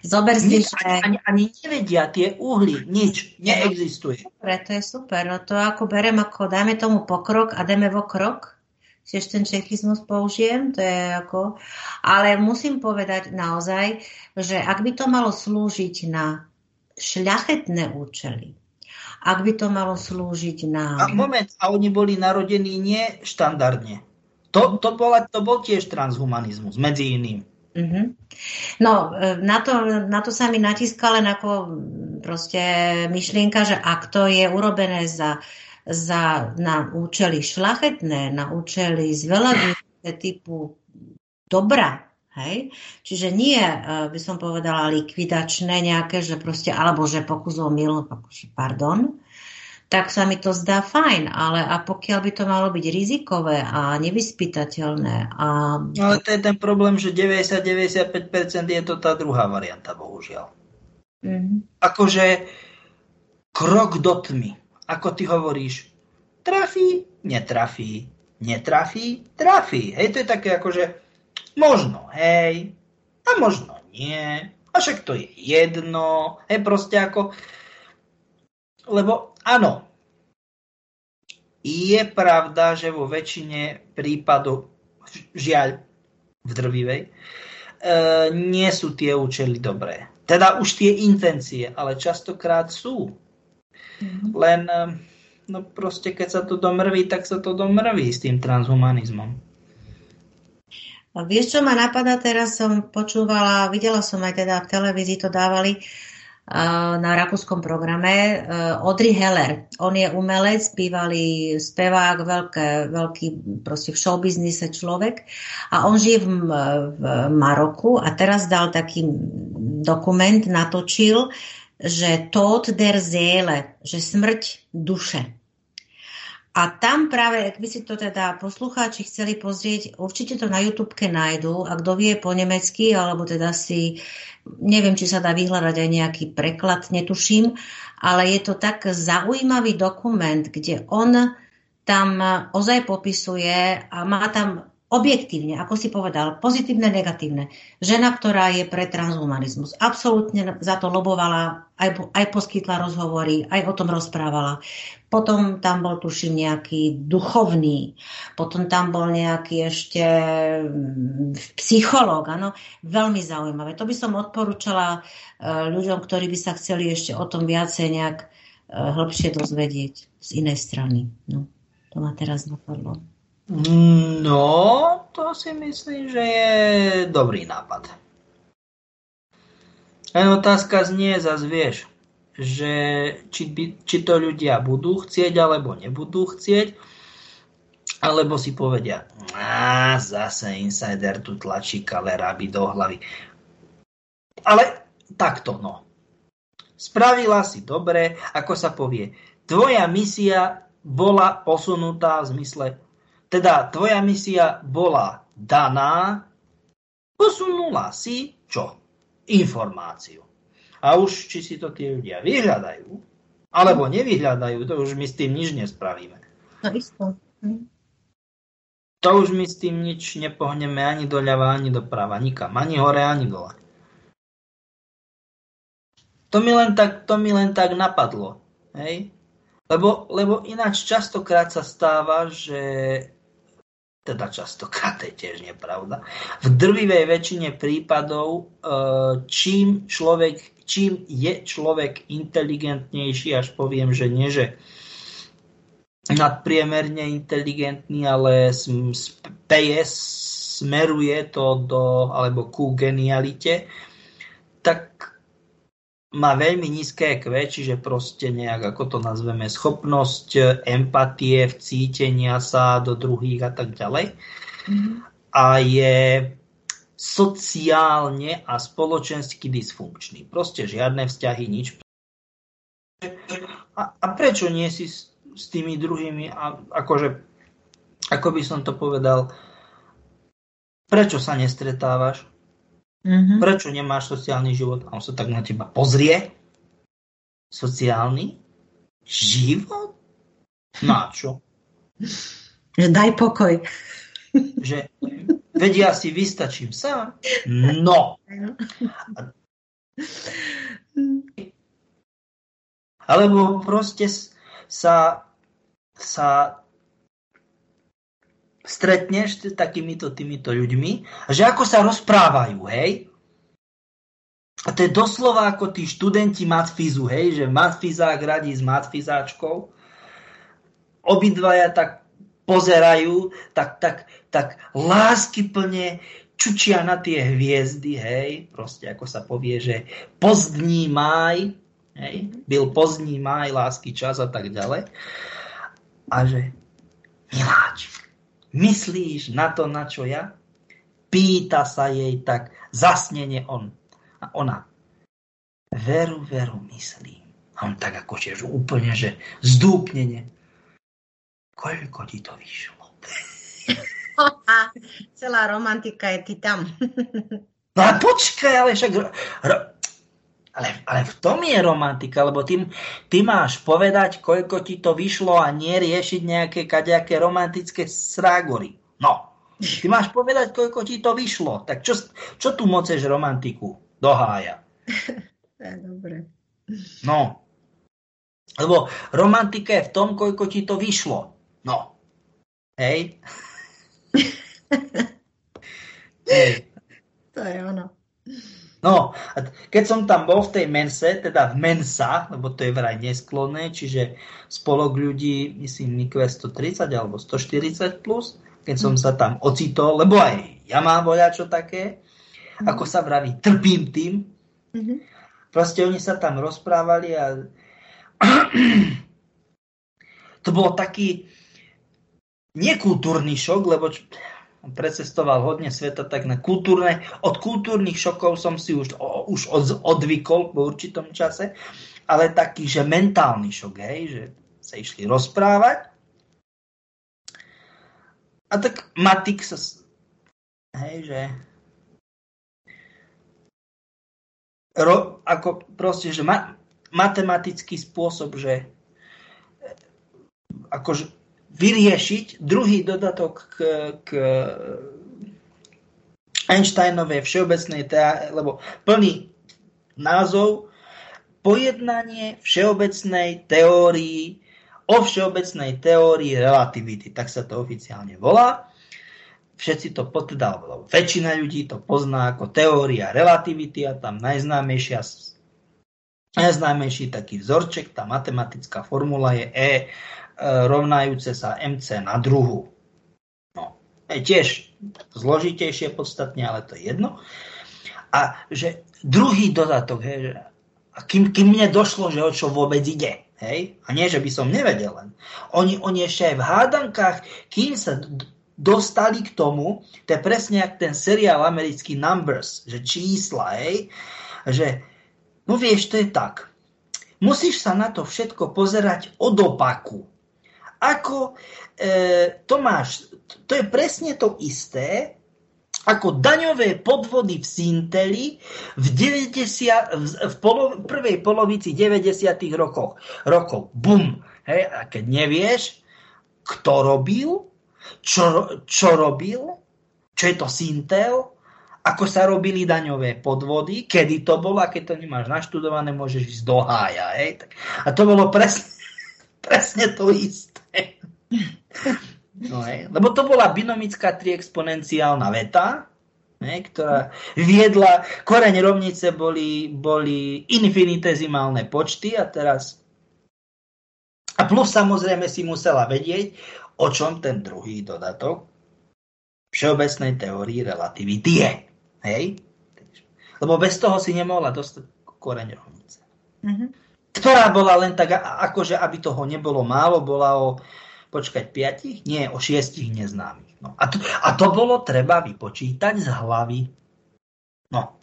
Zober si, Nič, ani nevedia tie uhly, nič, neexistuje. Dobre, to je super. No to ako berem, ako dajme tomu pokrok a dáme vo krok. Tiež ten čekizmus použijem, to je ako... Ale musím povedať naozaj, že ak by to malo slúžiť na šľachetné účely, ak by to malo slúžiť na... A oni boli narodení nie štandardne. To bol tiež transhumanizmus, medzi iným. Uh-huh. No, na to sa mi natíska len ako proste myšlienka, že ak to je urobené na účely šľachetné, na účely zveľadňujúce typu dobra, hej? Čiže nie, by som povedala, likvidačné nejaké, že proste, alebo že pokus o mil, pardon, tak sa mi to zdá fajn, ale a pokiaľ by to malo byť rizikové a nevyspytateľné a... Ale to je ten problém, že 90-95% je to tá druhá varianta, bohužiaľ. Mm-hmm. Akože krok do tmy. Ako ty hovoríš, trafí, netrafí, netrafí, trafí. Hej, to je také akože možno, hej, a možno nie. A však to je jedno. Hej, proste ako... Lebo áno, je pravda, že vo väčšine prípadov, žiaľ, v drvivej, nie sú tie účely dobré. Teda už tie intencie, ale častokrát sú. Len, no proste, keď sa to domrví, tak sa to domrví s tým transhumanizmom. Vieš, čo ma napadá teraz? Som počúvala, videla som aj teda v televízii to dávali na rakúskom programe. Audrey Heller. On je umelec, bývalý spevák, veľký proste v showbiznise človek. A on žije v Maroku a teraz dal taký dokument, natočil, že Tod der Seele, že smrť duše. A tam práve, ak by si to teda poslucháči chceli pozrieť, určite to na YouTubeke nájdú, a kto vie po nemecky, alebo teda si, neviem, či sa dá vyhľadať aj nejaký preklad, netuším, ale je to tak zaujímavý dokument, kde on tam ozaj popisuje a má tam objektívne, ako si povedal, pozitívne, negatívne. Žena, ktorá je pre transhumanizmus, absolútne za to lobovala, aj poskytla rozhovory, aj o tom rozprávala. Potom tam bol, tuším, nejaký duchovný, potom tam bol nejaký ešte psychológ, áno, veľmi zaujímavé. To by som odporúčala ľuďom, ktorí by sa chceli ešte o tom viacej nejak hĺbšie dozvedieť z inej strany. No, to ma teraz napadlo. No, to si myslím, že je dobrý nápad. Len otázka znie, zase vieš, že či to ľudia budú chcieť, alebo nebudú chcieť, alebo si povedia, zase insider tu tlačí kaleráby do hlavy. Ale takto, no. Spravila si dobre, ako sa povie. Tvoja misia bola posunutá v zmysle, teda tvoja misia bola daná, posunula si čo? Informáciu. A už či si to tí ľudia vyhľadajú, alebo nevyhľadajú, to už my s tým nič nespravíme. No isto. To už my s tým nič nepohneme ani doľava, ani doprava, nikam, ani hore, ani dole. To mi len tak napadlo. Hej? Lebo ináč častokrát sa stáva, že teda častokrát je tiež nepravda. V drvivej väčšine prípadov, čím je človek inteligentnejší, až poviem, že nie, že nadpriemerne inteligentný, ale smeruje to alebo ku genialite, tak má veľmi nízke EQ, čiže proste nejak, ako to nazveme, schopnosť empatie, vcítenia sa do druhých a tak ďalej. Mm-hmm. A je sociálne a spoločensky dysfunkčný. Proste žiadne vzťahy, nič. A prečo nie si s tými druhými, akože, ako by som to povedal, prečo sa nestretávaš? Mm-hmm. Prečo nemáš sociálny život? A on sa tak na teba pozrie. Sociálny život? Na čo? Že daj pokoj. Že vedia si vystačím sám? No. Alebo proste sa stretneš s týmito ľuďmi a že ako sa rozprávajú, hej? A to je doslova ako tí študenti matfizu, hej? Že matfizák radí s matfizáčkou. Obidvaja tak pozerajú, tak láskyplne čučia na tie hviezdy, hej? Proste ako sa povie, že pozdní máj, hej? Byl pozdní máj, lásky čas a tak ďalej. A že miláč, myslíš na to, na čo ja? Pýta sa jej tak zasnene on. A ona, veru, myslím. A on tak akože úplne, že zdúpnenie. Koľko ti to vyšlo? Celá romantika je ty tam. No a počkaj, ale však... Ale v tom je romantika, lebo ty máš povedať, koľko ti to vyšlo a nie riešiť nejaké kadejaké romantické srágory. No, ty máš povedať, koľko ti to vyšlo. Tak čo tu moceš romantiku do hája? Dobre. No, lebo romantika je v tom, koľko ti to vyšlo. No, hej? Hej. To je ono. No, a keď som tam bol v tej mense, teda v mensa, lebo to je vraj nesklonné, čiže spolok ľudí, myslím, IQ 130 alebo 140 plus, keď som sa tam ocitol, lebo aj ja mám voľačo také, ako sa vraví, trpím tým. Proste oni sa tam rozprávali a to bol taký nekultúrny šok, lebo precestoval hodne sveta, tak od kultúrnych šokov som si už odvykol po určitom čase, ale taký, že mentálny šok, hej, že sa išli rozprávať. A tak matik sa, hej, že ako proste, že matematický spôsob, že akože vyriešiť druhý dodatok k Einsteinovej všeobecnej lebo plný názov Pojednanie všeobecnej teórii o všeobecnej teórii relativity. Tak sa to oficiálne volá. Všetci to väčšina ľudí to pozná ako teória relativity a tam najznámejší taký vzorček, tá matematická formula je E rovnajúce sa MC na druhu. No, je tiež zložitejšie podstatne, ale to je jedno. A že druhý dodatok, hej, a kým mne došlo, že o čo vôbec ide, hej, a nie, že by som nevedel len. Oni ešte aj v hádankách, kým sa dostali k tomu, to je presne jak ten seriál americký Numbers, že čísla, hej, že, no vieš, to je tak. Musíš sa na to všetko pozerať od opaku. Ako to je presne to isté, ako daňové podvody v Sinteli v prvej polovici 90. rokov. Bum. Hej, a keď nevieš, kto robil, čo robil, čo je to Sintel, ako sa robili daňové podvody, kedy to bolo, a keď to nemáš naštudované, môžeš ísť do hája. Hej. A to bolo presne to isté. No, lebo to bola binomická triexponenciálna veta, ktorá viedla, koreň rovnice boli infinitezimálne počty a plus samozrejme si musela vedieť, o čom ten druhý dodatok všeobecnej teórii relativity je. Hej? Lebo bez toho si nemohla dostať koreň rovnice. Ktorá bola len tak, akože aby toho nebolo málo, bola o 5? Nie, o 6 neznámych. No. A to bolo treba vypočítať z hlavy. No.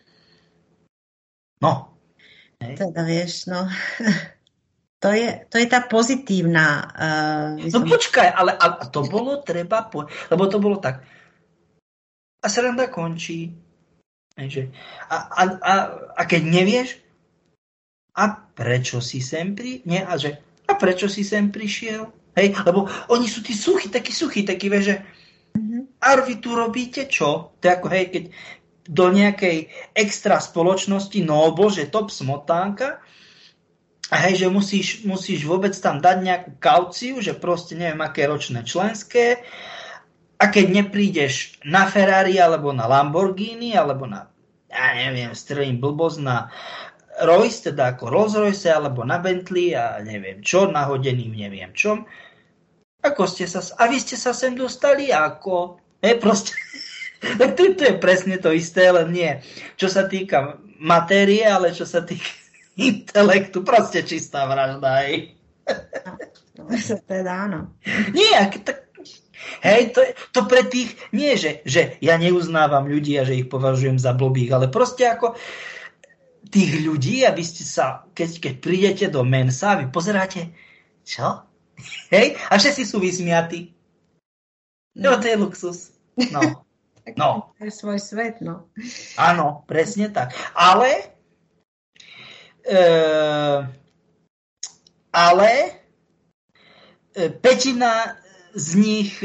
Teda vieš, no. To je tá pozitívna... No počkaj, ale to bolo treba... Lebo to bolo tak. A sranda končí. A keď nevieš, a prečo si sem prečo si sem prišiel? Hej, lebo oni sú takí suchí, vieš, že a vy tu robíte čo? To je ako, hej, do nejakej extra spoločnosti, no bože, top smotánka, a hej, že musíš vôbec tam dať nejakú kauciu, že proste neviem, aké ročné členské, a keď neprídeš na Ferrari, alebo na Lamborghini, alebo na, ja neviem, strelím blbosť, na Royce, teda ako Rolls Royce, alebo na Bentley a neviem čo, nahodeným neviem čom, ako a vy ste sa sem dostali, ako, proste, tak to je presne to isté, len nie, čo sa týka matérie, ale čo sa týka intelektu, proste čistá vražda, hej. No, teda áno. Nie, tak, hej, to pre tých, nie, že ja neuznávam ľudí a že ich považujem za blbých, ale proste ako tých ľudí, a vy ste sa, keď prídete do mensa, vy pozeráte, čo? Hej, a všetci sú vysmiatí. No, to je luxus. No. No. To je svoj svet, no. Áno, presne tak. Ale pätina z nich,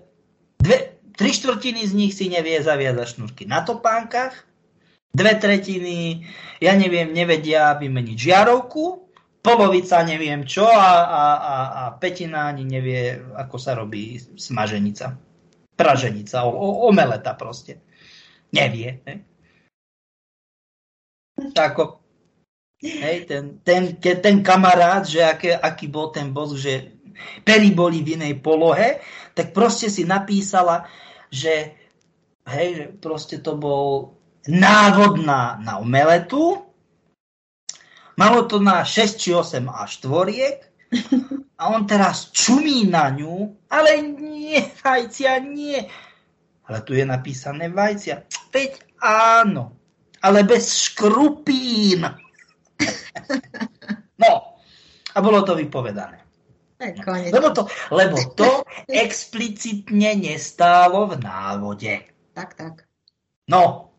3/4 z nich si nevie zaviazať šnúrky na topánkach, 2/3, ja neviem, nevedia vymeniť žiarovku, polovica neviem čo a pätina ani nevie, ako sa robí smaženica, praženica, omeleta proste. Nevie. Tako. Hej, ten kamarát, že aký bol ten boss, že pery boli v inej polohe, tak proste si napísala, že hej, že proste to bol návod na omeletu, malo to na 6 či 8 a štvoriek a on teraz čumí na ňu, ale nie, vajcia nie. Ale tu je napísané vajcia. Veď áno, ale bez škrupín. No, a bolo to vypovedané. Lebo to explicitne nestálo v návode. Tak. No.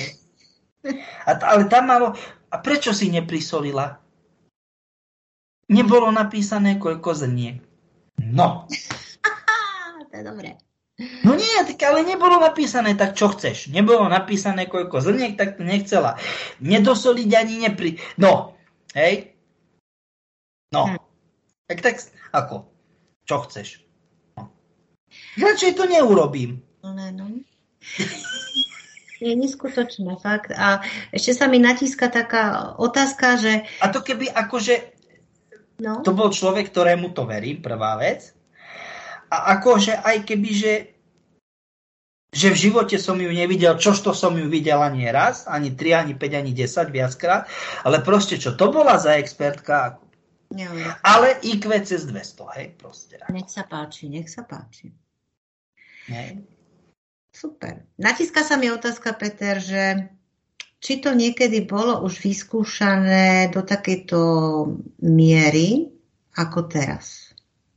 Ale tam malo... A prečo si neprisolila? Nebolo napísané koľko zrniek. No. To je dobré. No nie, tak ale nebolo napísané, tak čo chceš? Nebolo napísané koľko zrniek, tak to nechcela. Nedosoliť ani No, hej? No. Tak ako? Čo chceš? No. Radšej to neurobím. No. Je neskutočné, fakt. A ešte sa mi natíska taká otázka, že... A to keby akože... No? To bol človek, ktorému to verím, prvá vec. A akože aj keby, že v živote som ju nevidel, čož to som ju videl ani raz, ani 3, ani 5, ani 10, viackrát, ale proste, čo to bola za expertka, ale IQ cez 200, hej, proste. Nech sa páči. Hej. Super. Natíska sa mi otázka, Peter, že či to niekedy bolo už vyskúšané do takejto miery, ako teraz?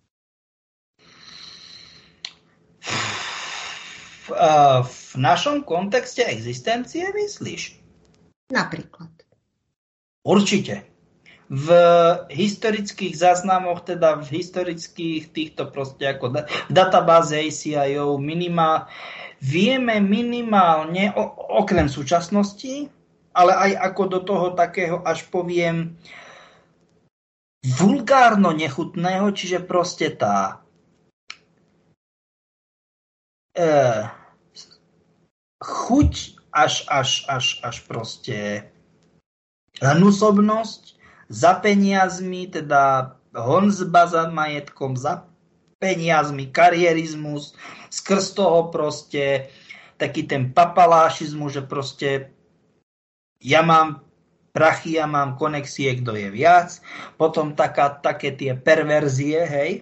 V našom kontexte existencie myslíš? Napríklad. Určite. V historických záznamoch, teda v historických týchto proste ako v databáze ACIO vieme minimálne, okrem súčasnosti, ale aj ako do toho takého, až poviem, vulgárno nechutného, čiže proste tá chuť až proste hnusobnosť za peniazmi, teda honzba za majetkom, za peniazmi, karierizmus, skrz toho proste taký ten papalášizmus, že proste ja mám prachy, ja mám konexie, kto je viac, potom také tie perverzie, hej.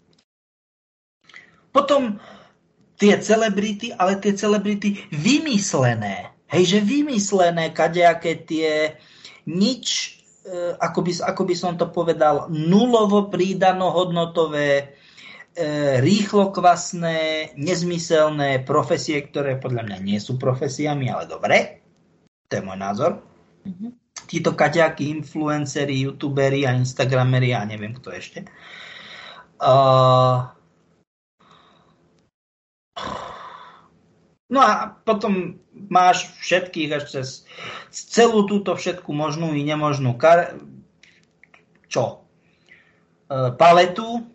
Potom tie celebrity, ale tie celebrity vymyslené, hej, že vymyslené, kadejaké tie nič, ako by som to povedal, nulovo prídanohodnotové, rýchlo kvasné, nezmyselné profesie, ktoré podľa mňa nie sú profesiami, ale dobre, to je môj názor. Mm-hmm. Títo kaďaky, influenceri, youtuberi a instagrameri a neviem kto ešte. No a potom máš všetkých až cez celú túto všetku možnú i nemožnú paletu.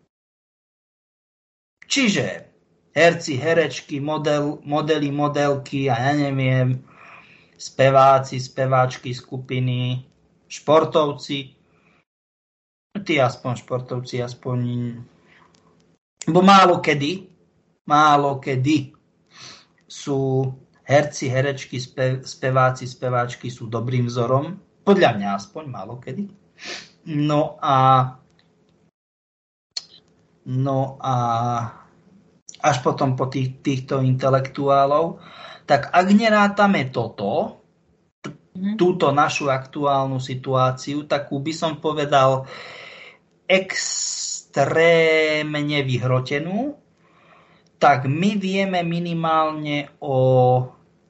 Čiže herci, herečky, modely, modelky a ja neviem, speváci, speváčky, skupiny, športovci. Tí aspoň športovci, bo málo kedy sú herci, herečky, speváci, speváčky sú dobrým vzorom. Podľa mňa aspoň málo kedy. No a až potom po týchto intelektuálov, tak ak nerátame túto našu aktuálnu situáciu, takú by som povedal extrémne vyhrotenú, tak my vieme minimálne o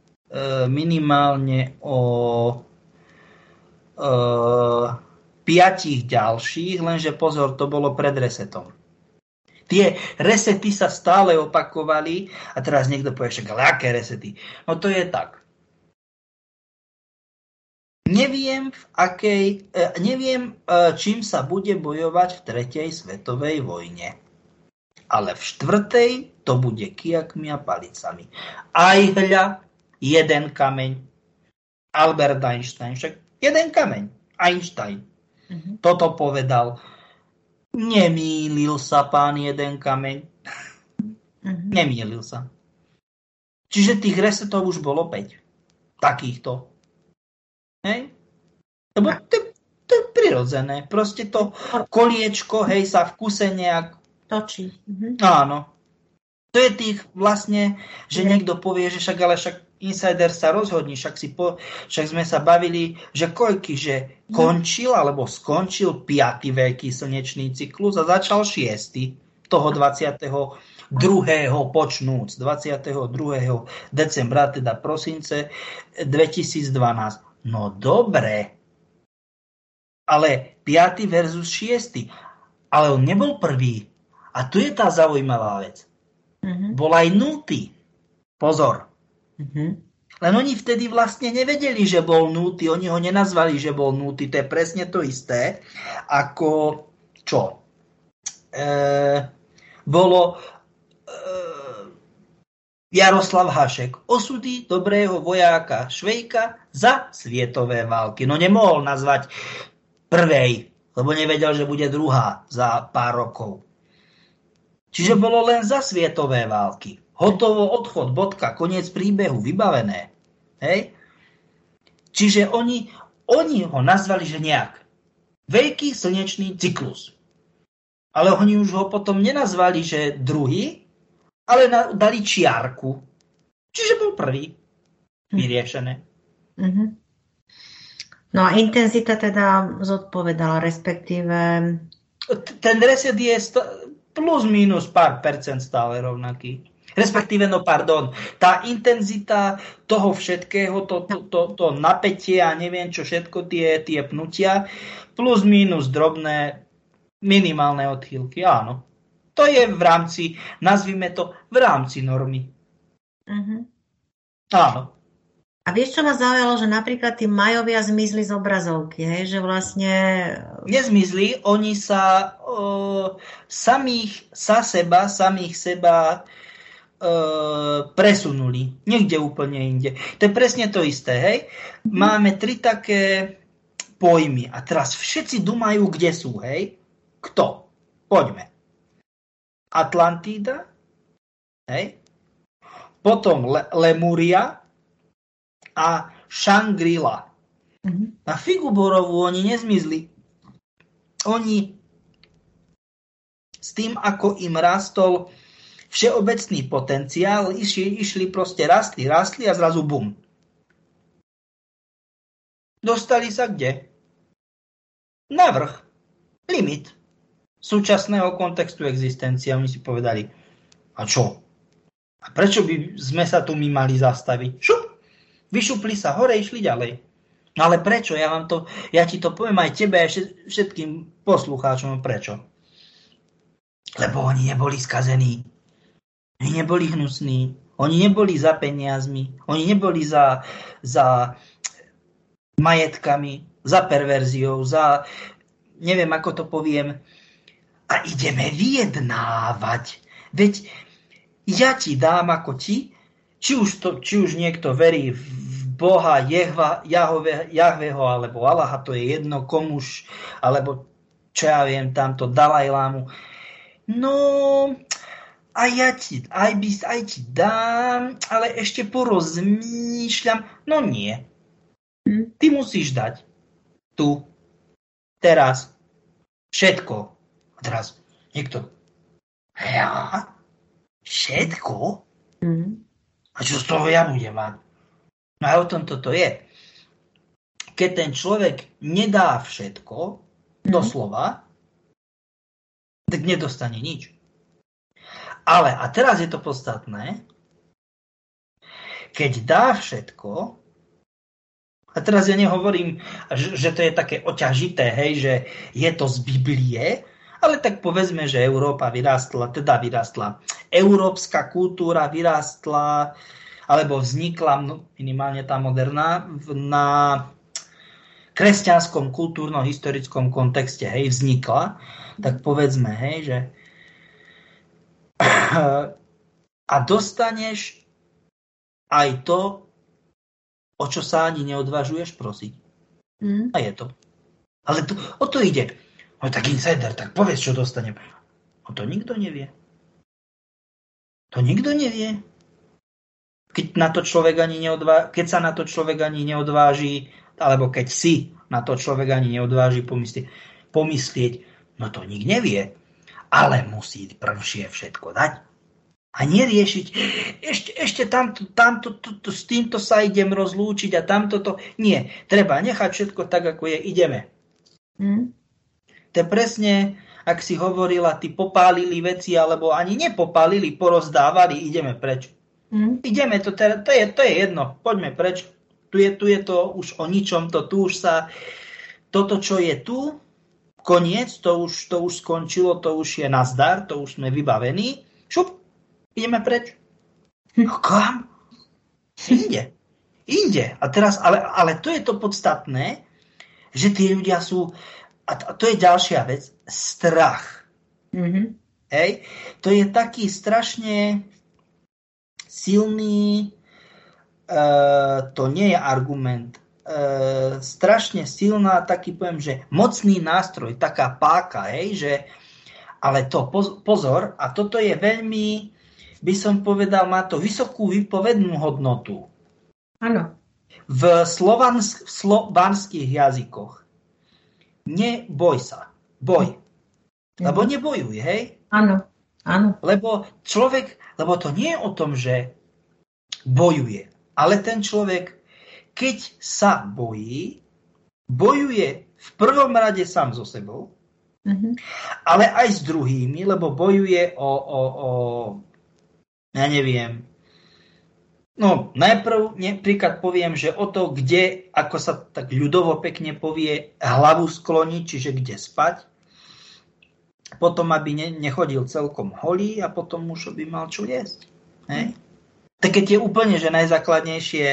5 ďalších, lenže pozor, to bolo pred resetom. Tie resety sa stále opakovali a teraz niekto povie, však ale aké resety? No to je tak. Neviem, čím sa bude bojovať v 3. svetovej vojne. Ale v 4. to bude kijakmi a palicami. Aj hľa, jeden kameň. Albert Einstein, však jeden kameň. Einstein. Toto povedal. Nemýlil sa pán jeden kameň. Nemýlil sa. Čiže tých resetov už bolo 5. Takýchto. Hej? Lebo to je prirodzené. Proste to koliečko, hej, sa v kuse nejak točí. Áno. To je tých vlastne, že niekto povie, že však insider sa rozhodní, však sme sa bavili, že koľky, že končil alebo skončil 5. veľký slnečný cyklus a začal 6. toho 22. počnúc, 22. decembra, teda prosince 2012. No dobre, ale 5. versus 6. Ale on nebol prvý. A tu je tá zaujímavá vec. Bol aj 0. Pozor. Len oni vtedy vlastne nevedeli, že bol 0. Oni ho nenazvali, že bol 0. To je presne to isté, ako čo? Bolo Jaroslav Hašek. Osudy dobrého vojáka Švejka za svietové války. No nemohol nazvať prvej, lebo nevedel, že bude druhá za pár rokov. Čiže bolo len za svietové války. Hotovo, odchod, bodka, koniec príbehu, vybavené. Hej? Čiže oni ho nazvali, že nejak. Veľký slnečný cyklus. Ale oni už ho potom nenazvali, že druhý, ale dali čiarku. Čiže bol prvý. Vyriešené. No a intenzita teda zodpovedala, respektíve... Ten reset je plus minus pár percent stále rovnaký. Respektíve, tá intenzita toho všetkého, to napätie a neviem čo všetko, tie pnutia, plus minus drobné, minimálne odchýlky, áno. To je v rámci, nazvime to, v rámci normy. Áno. A vieš, čo ma zaujalo, že napríklad tí Majovia zmizli z obrazovky, hej? Že vlastne... Nezmizli, oni sa samých seba presunuli. Niekde úplne inde. To je presne to isté, hej? Máme 3 také pojmy. A teraz všetci dumajú, kde sú, hej? Kto? Poďme. Atlantída, hej? Potom Lemúria a Shangri-La. Na figu borovú oni nezmizli. Oni s tým, ako im rastol všeobecný potenciál, išli proste rastli a zrazu bum. Dostali sa kde? Na vrch. Limit súčasného kontextu existencie. Oni si povedali, a čo? A prečo by sme sa tu my mali zastaviť? Šup! Vyšupli sa hore, išli ďalej. No ale prečo? Ja ti to poviem aj tebe, aj všetkým poslucháčom. Prečo? Lebo oni neboli skazení. Oni neboli hnusní. Oni neboli za peniazmi, oni neboli za majetkami, za perverziou, za, neviem ako to poviem, a ideme vyjednávať. Veď ja ti dám ako ti, či už niekto verí v Boha, Jahveho alebo Allaha, to je jedno komuž, alebo čo ja viem, tamto Dalajlámu. No, a ja ti dám, ale ešte porozmýšľam. No nie. Ty musíš dať. Tu. Teraz. Všetko. A teraz niekto. Ja? Všetko? A čo z toho ja budem mať? No a o tom toto je. Keď ten človek nedá všetko, doslova, tak nedostane nič. Ale, a teraz je to podstatné, keď dá všetko, a teraz ja nehovorím, že to je také oťažité, hej, že je to z Biblie, ale tak povedzme, že Európa vyrástla, európska kultúra vyrástla, alebo vznikla, minimálne tá moderná, na kresťanskom kultúrno-historickom kontexte, hej, vznikla, tak povedzme, hej, že a dostaneš aj to, o čo sa ani neodvážuješ prosiť. A je to. Ale o to ide. No tak insider, tak povedz, čo dostanem. No to nikto nevie. To nikto nevie. Keď sa na to človek ani neodváži, alebo keď si na to človek ani neodváži pomyslieť, no to nik nevie. Ale musí prvšie všetko dať. A neriešiť, ešte tamto s týmto sa idem rozlúčiť a tamto to. Nie, treba nechať všetko tak, ako je. Ideme. To je presne, ak si hovorila, ty popálili veci, alebo ani nepopálili, porozdávali, ideme preč. Ideme, to je jedno, poďme preč. Tu je to už o ničom, tu už sa, toto, čo je tu, koniec, to už skončilo, to už je nazdar, to už sme vybavení. Šup, ideme preč. No kam? Inde. A teraz, ale to je to podstatné, že tí ľudia sú, a to je ďalšia vec, strach. Hej? To je taký strašne silný, to nie je argument, strašne silná, taký poviem, že mocný nástroj, taká páka, hej, že, ale to pozor, a toto je veľmi, by som povedal, má to vysokú výpovednú hodnotu. Áno. V slovanských jazykoch. Neboj sa. Boj. Lebo nebojuj, hej? Áno. Lebo to nie je o tom, že bojuje, ale ten človek, keď sa bojí, bojuje v prvom rade sám so sebou, ale aj s druhými, lebo bojuje ja neviem. No, najprv napríklad poviem, že o to, kde, ako sa tak ľudovo pekne povie, hlavu skloniť, čiže kde spať. Potom, aby nechodil celkom holý a potom už by mal čo jesť. Hej? Tak keď je úplne, že najzákladnejšie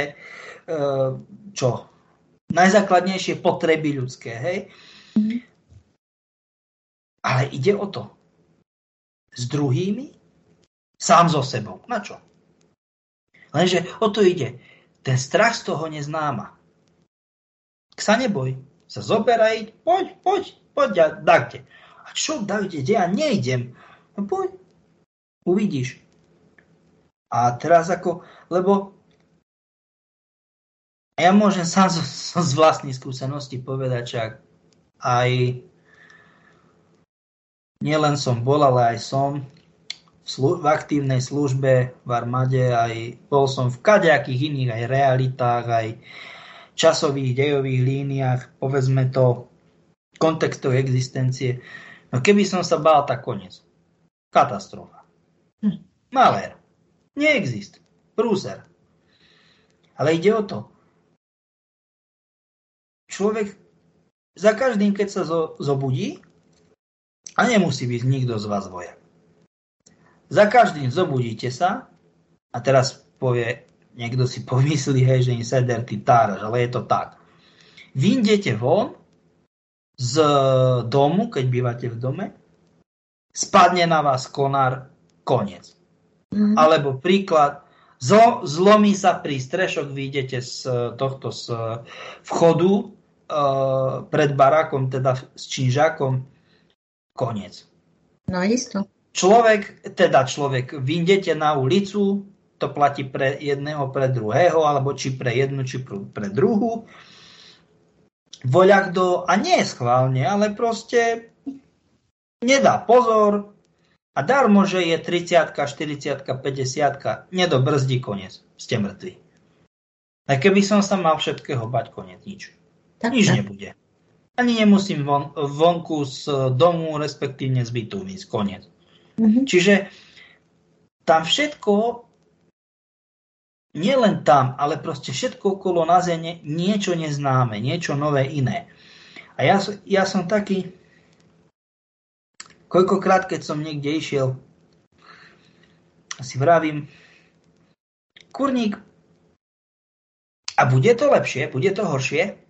najzákladnejšie potreby ľudské, hej? Ale ide o to. S druhými, sám so sebou. Na čo? Lenže o to ide. Ten strach z toho neznáma. Sa neboj. Sa zoberaj, poď, dajte. A čo dajte, kde ja nejdem? No poď, uvidíš. A teraz lebo ja môžem sám z vlastnej skúsenosti povedať, že aj nielen som bol, ale aj som v aktívnej službe v armáde, aj bol som v kadejakých iných aj realitách, aj časových, dejových líniách, povedzme to, kontextov existencie. No keby som sa bál, tak koniec. Katastrofa. Malér. Neexist. Prúser. Ale ide o to. Človek za každým, keď sa zobudí, a nemusí byť nikto z vás vojak. Za každým zobudíte sa A teraz povie, niekto si pomyslí, hej, že insider ty táraš, ale je to tak. Vy idete von z domu, keď bývate v dome, spadne na vás konár, koniec. Alebo príklad, zlomí sa pri strešok, vy idete z vchodu pred barákom, teda s činžákom, koniec. No isto. Človek, vy idete na ulicu, to platí pre jedného, pre druhého, alebo či pre jednu, či pre druhú. Voľakdo, a nie schválne, ale proste nedá pozor a darmo, že je 30, 40, 50, nedobrzdí, koniec. Ste mŕtvi. A keby som sa mal všetkého bať, koniec, nič. Nič nebude. Ani nemusím vonku z domu, respektívne z bytu ísť, koniec. Čiže tam všetko, nielen tam, ale proste všetko okolo nás je niečo neznáme, niečo nové, iné. A ja som taký, koľkokrát, keď som niekde išiel, si vravím, kurník, a bude to lepšie, bude to horšie?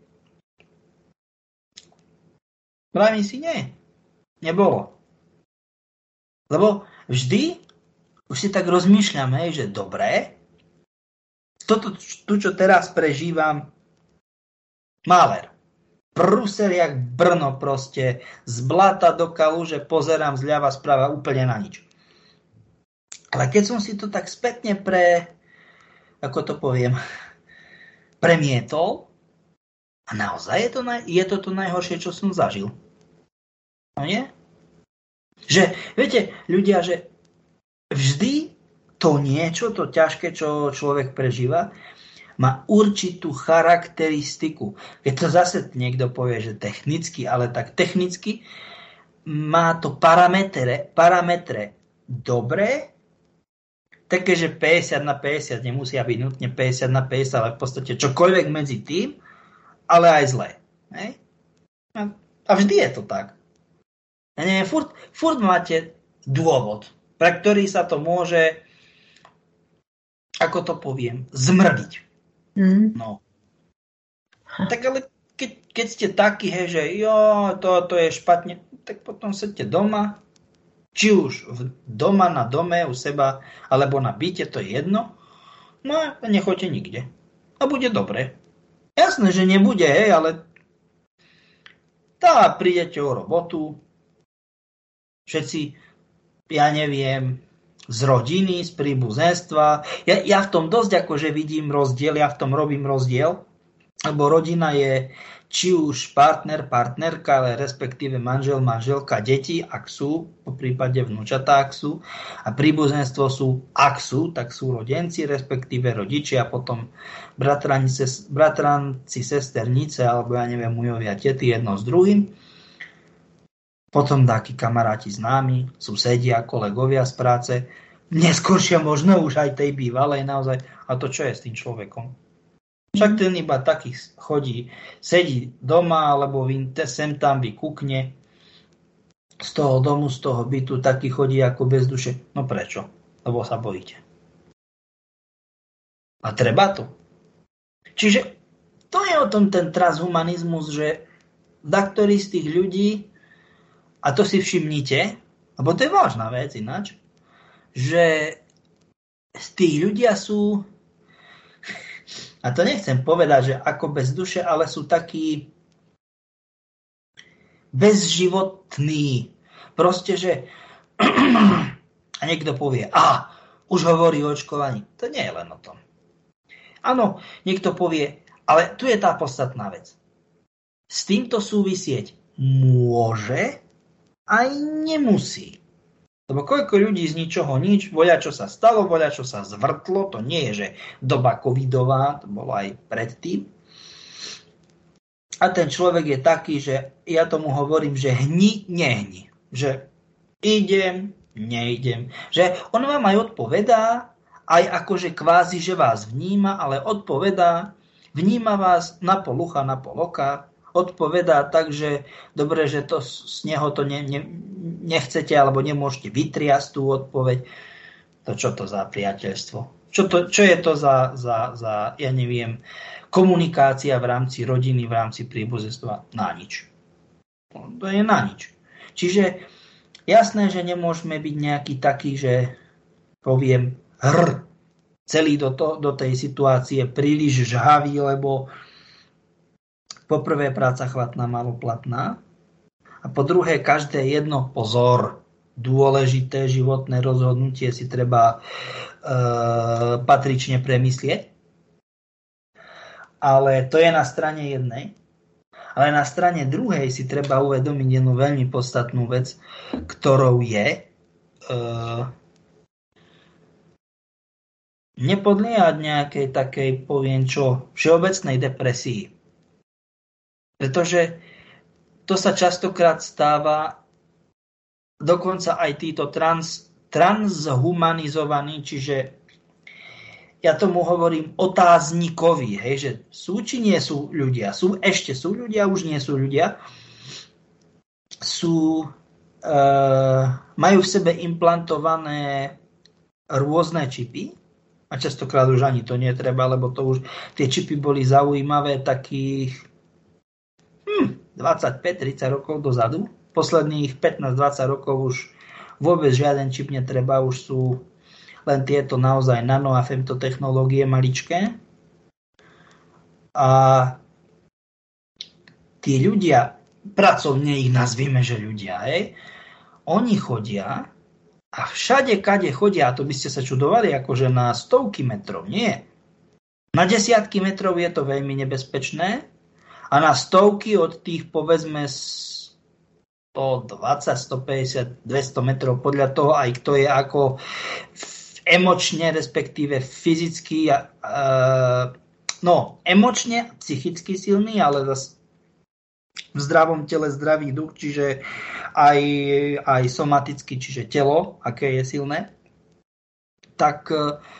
Vravím si, nie, nebolo. Lebo vždy už si tak rozmýšľame, že dobré, tu, čo teraz prežívam, maler. Prúser jak Brno proste, z blata do kaluže pozerám zľava správa úplne na nič. Ale keď som si to tak spätne premietol, a naozaj je to najhoršie, čo som zažil. No nie? Že, viete, ľudia, že vždy to niečo, to ťažké, čo človek prežíva, má určitú charakteristiku. Keď to zase niekto povie, že technicky, ale tak technicky má to parametre dobré, také, že 50/50, nemusia byť nutne 50/50, ale v podstate čokoľvek medzi tým, ale aj zlé. Hej? A vždy je to tak. Ja neviem, furt máte dôvod, pre ktorý sa to môže, ako to poviem, zmrdiť. No. Tak ale keď ste takí, hej, že to je špatne, tak potom sedte doma, či už doma na dome u seba, alebo na byte, to je jedno, no a nechoďte nikde. A bude dobre. Jasné, že nebude, hej, ale prídete o robotu, všetci, ja neviem, z rodiny, z príbuzenstva. Ja v tom dosť akože vidím rozdiel, ja v tom robím rozdiel, lebo rodina je či už partner, partnerka, ale respektíve manžel, manželka, deti, ak sú, po prípade vnúčatá, ak sú, a príbuzenstvo sú, ak sú, tak sú rodenci, respektíve rodičia, potom bratranci, sesternice, alebo ja neviem, mujovia, tety, jedno s druhým. Potom takí kamaráti známi, susedia, kolegovia z práce, neskôršia možno už aj tej bývalej naozaj. A to čo je s tým človekom? Však ten iba taký chodí, sedí doma, alebo sem tam vykúkne z toho domu, z toho bytu, taký chodí ako bez duše. No prečo? Lebo sa bojíte. A treba to. Čiže to je o tom ten transhumanizmus, že daktori z tých ľudí, a to si všimnite, lebo to je vážna vec ináč, že tí ľudia sú, a to nechcem povedať, že ako bez duše, ale sú takí bezživotní. Proste, že a niekto povie, už hovorí o očkovaní. To nie je len o tom. Áno, niekto povie, ale tu je tá podstatná vec. S týmto súvisieť môže, aj nemusí. Lebo koľko ľudí z ničoho nič, voľačo sa stalo, voľačo sa zvrtlo, to nie je, že doba covidová, to bolo aj predtým. A ten človek je taký, že ja tomu hovorím, že nehni. Že idem, neidem. Že on vám aj odpovedá, aj akože kvázi, že vás vníma, ale odpovedá, vníma vás na pol ucha, na pol oka, odpovedá tak, že dobre, že to z neho to nechcete alebo nemôžete vytriasť tú odpoveď. To čo to za priateľstvo? Čo je to za, ja neviem, komunikácia v rámci rodiny, v rámci príbuzenstva? Na nič. To je na nič. Čiže jasné, že nemôžeme byť nejaký taký, že poviem celý do tej situácie príliš žhavý, lebo poprvé práca chvatná, maloplatná a po druhé každé jedno pozor, dôležité životné rozhodnutie si treba patrične premyslieť. Ale to je na strane jednej. Ale na strane druhej si treba uvedomiť jednu veľmi podstatnú vec, ktorou je nepodliehať nejakej takej, poviem čo, všeobecnej depresii. Pretože to sa častokrát stáva, dokonca aj títo transhumanizovaní, čiže ja tomu hovorím otáznikoví, hej, že sú či nie sú ľudia, sú ľudia, už nie sú ľudia, majú v sebe implantované rôzne čipy a častokrát už ani to netreba, lebo to už tie čipy boli zaujímavé takých 25-30 rokov dozadu. Posledných 15-20 rokov už vôbec žiaden čip netreba, už sú len tieto naozaj nano a femtotechnológie maličké. A tí ľudia, pracovne ich nazvime, že ľudia, hej, oni chodia a všade, kade chodia, a to by ste sa čudovali, akože na stovky metrov, nie. Na desiatky metrov je to veľmi nebezpečné a na stovky od tých, povedzme, 120, 150, 200 metrov, podľa toho aj kto je ako emočne, respektíve fyzicky, emočne, psychicky silný, ale zase v zdravom tele zdravý duch, čiže aj somaticky, čiže telo, aké je silné, tak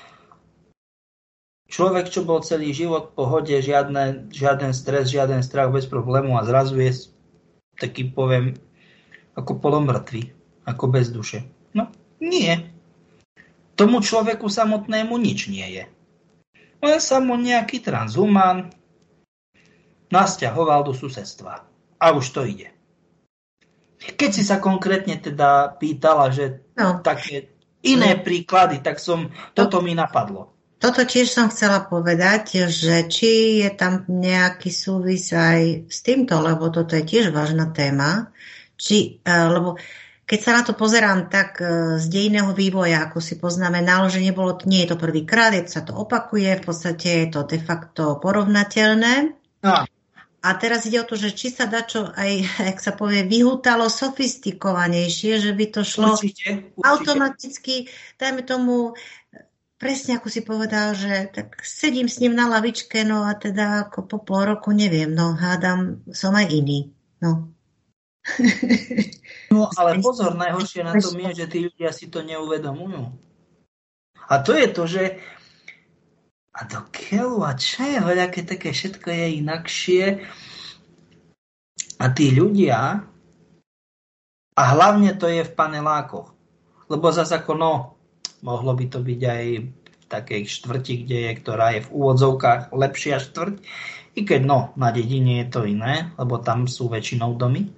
človek, čo bol celý život v pohode, žiaden stres, žiaden strach, bez problému a zrazu je taký, poviem, ako polomrtvý, ako bez duše. No, nie. Tomu človeku samotnému nič nie je. Len sa mu nejaký transhumán nasťahoval do susedstva. A už to ide. Keď si sa konkrétne teda pýtala, že také iné príklady, tak toto mi napadlo. Toto tiež som chcela povedať, že či je tam nejaký súvis aj s týmto, lebo toto je tiež vážna téma. Lebo keď sa na to pozerám tak z dejinného vývoja, ako si poznamenal, že nie je to prvýkrát, sa to opakuje, v podstate je to de facto porovnateľné. No. A teraz ide o to, že či sa dá čo aj, jak sa povie, vyhútalo sofistikovanejšie, že by to šlo určite. Automaticky, dajme tomu, presne ako si povedal, že tak sedím s ním na lavičke, no a teda ako po pol roku neviem, no hádam, som aj iný, no. No ale pozor, najhoršie na tom je, že tí ľudia si to neuvedomujú. A to je to, že a do keľu, a čo je voľaké také, všetko je inakšie. A tí ľudia, a hlavne to je v panelákoch, lebo zase ako mohlo by to byť aj v takej štvrti, ktorá je v úvodzovkách lepšia štvrť, i keď na dedine je to iné, lebo tam sú väčšinou domy.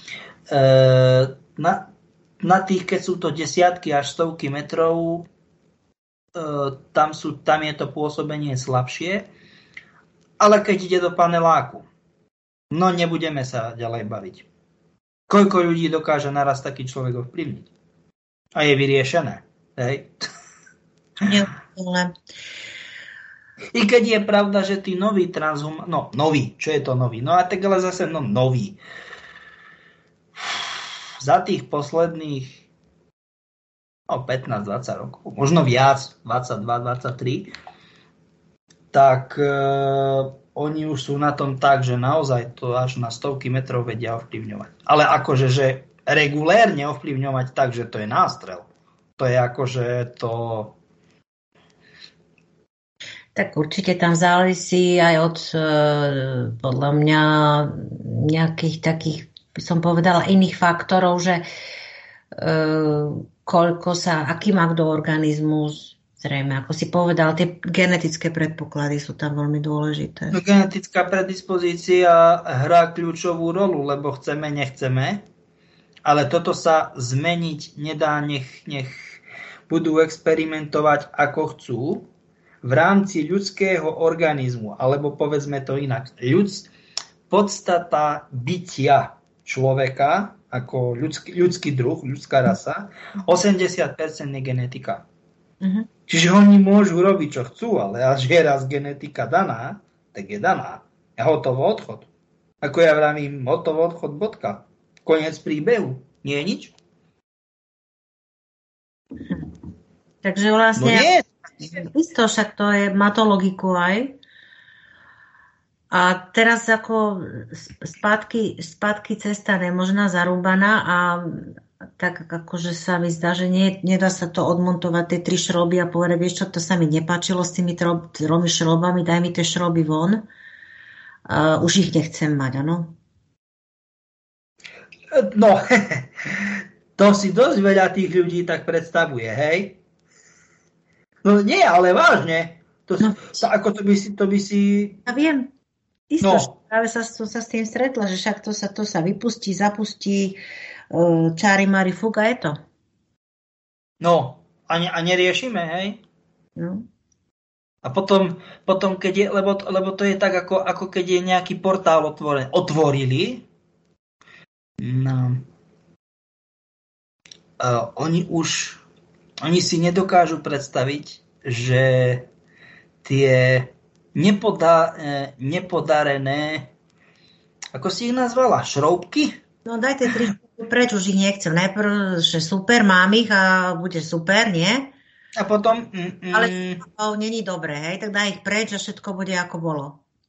Na tých, keď sú to desiatky až stovky metrov, tam je to pôsobenie slabšie, ale keď ide do paneláku, nebudeme sa ďalej baviť. Koľko ľudí dokáže naraz taký človek ovplyvniť? A je vyriešené. Hej? I keď je pravda, že tí noví nový, čo je to nový? No a tak ale zase nový. Za tých posledných 15-20 rokov, možno viac, 22-23, tak oni už sú na tom tak, že naozaj to až na stovky metrov vedia ovplyvňovať. Ale akože, že regulérne ovplyvňovať tak, že to je nástrel. To je akože to... Tak určite tam závisí aj od, podľa mňa, nejakých takých, by som povedala, iných faktorov, že aký má kto organizmus, v Zrejme, ako si povedal, tie genetické predpoklady sú tam veľmi dôležité. No, genetická predispozícia hrá kľúčovú rolu, lebo chceme, nechceme. Ale toto sa zmeniť nedá, nech budú experimentovať ako chcú. V rámci ľudského organizmu, alebo povedzme to inak, podstata bytia človeka, ako ľudský druh, ľudská rasa, 80% je genetika. Uh-huh. Čiže oni môžu robiť, čo chcú, ale až je raz genetika daná, tak je daná. A hotovo odchod. Ako ja vravím, hotovo odchod, bodka. Koniec príbehu. Nie je nič. Takže vlastne... No nie. Isto, však to je, má to logiku aj. A teraz ako spátky cesta nemožná, zarúbaná a tak akože sa mi zdá, že nedá sa to odmontovať tie 3 šroby a povedať, vieš čo, to sa mi nepáčilo s tými 3 šrobami, daj mi tie šroby von. Už ich nechcem mať, áno? No, to si dosť veľa tých ľudí tak predstavuje, hej? No nie, ale vážne. Ako to by si... Ja viem. Isto, No. práve sa s tým stretla, že však to sa vypustí, zapustí, čári mári fúk a je to. No, a neriešime, hej? No. A potom keď je, lebo to je tak, ako keď je nejaký portál otvorený. Otvorili. No. Oni si nedokážu predstaviť, že tie nepodarené, ako si ich nazvala, šroubky? No daj tie 3 preč, už ich nechcem. Najprv, že super, mám ich a bude super, nie? A potom... Ale to není dobré, hej? Tak daj ich preč a všetko bude ako bolo.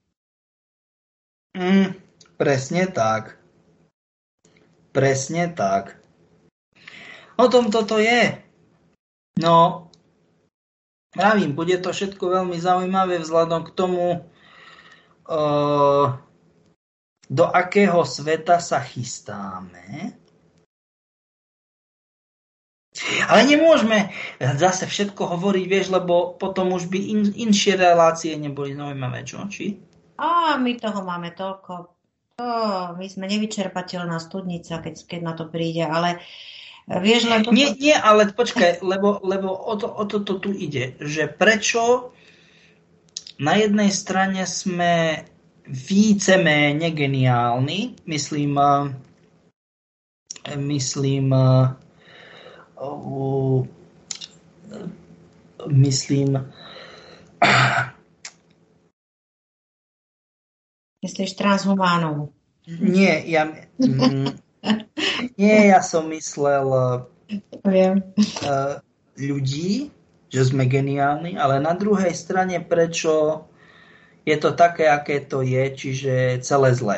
Presne tak. Presne tak. O tom toto je. No, pravím, bude to všetko veľmi zaujímavé vzhľadom k tomu, do akého sveta sa chystáme. Ale nemôžeme zase všetko hovoriť, vieš, lebo potom už by inšie relácie neboli zaujímavé, čo? Či? My toho máme toľko. My sme nevyčerpateľná studnica, keď na to príde, ale vieš, len... Nie, ale počkaj, lebo o toto tu ide, že prečo na jednej strane sme víceméne geniálni, myslím Myslíš transhumánov? Nie, ja som myslel ľudí, že sme geniálni, ale na druhej strane prečo je to také, aké to je, čiže celé zlé.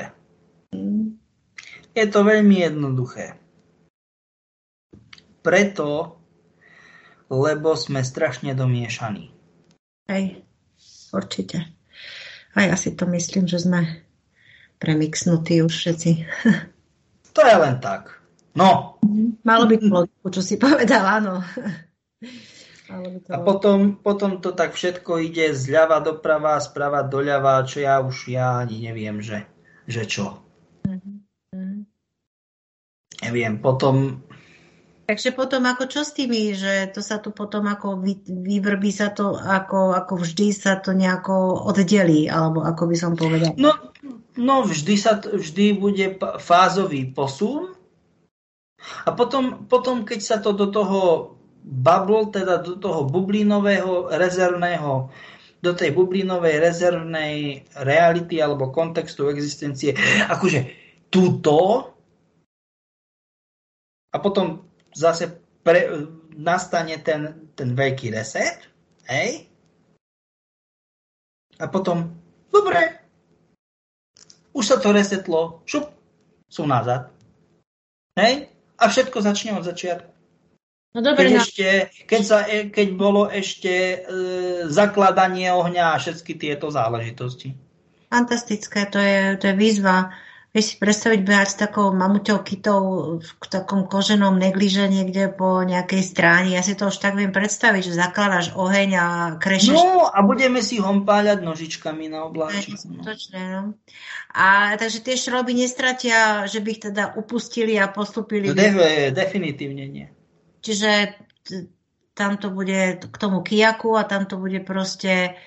Je to veľmi jednoduché. Preto, lebo sme strašne domiešaní. Hej, určite. A ja si to myslím, že sme premixnutí už všetci. To je len tak. No. Malo by logiku, čo si povedala, áno. A potom to tak všetko ide zľava doprava, sprava doľava, čo ja ani neviem, že čo. Neviem, potom... Takže potom ako čo s tými, že to sa tu potom ako vyvrbí sa to, ako vždy sa to nejako oddelí, alebo ako by som povedal. No vždy bude fázový posun a potom keď sa to do toho bubble, teda do toho bublinového rezervného, do tej bublinovej rezervnej reality alebo kontextu existencie, akože túto a potom zase nastane ten veľký reset, hej? A potom, dobre, už sa to resetlo, šup, sú nazad. Hej? A všetko začne od začiatku. No dobre, keď bolo ešte zakladanie ohňa a všetky tieto záležitosti. Fantastické, to je výzva Vieš si predstaviť behať s takou mamuťou kytou v takom koženom negliže niekde po nejakej stráni. Ja si to už tak viem predstaviť, že zakladáš oheň a krešeš. No a budeme si hompáľať nožičkami na obláčik. Skutočne, no. A takže tie šroby nestratia, že by ich teda upustili a postupili. Definitívne nie. Čiže tam to bude k tomu kijaku a tam to bude proste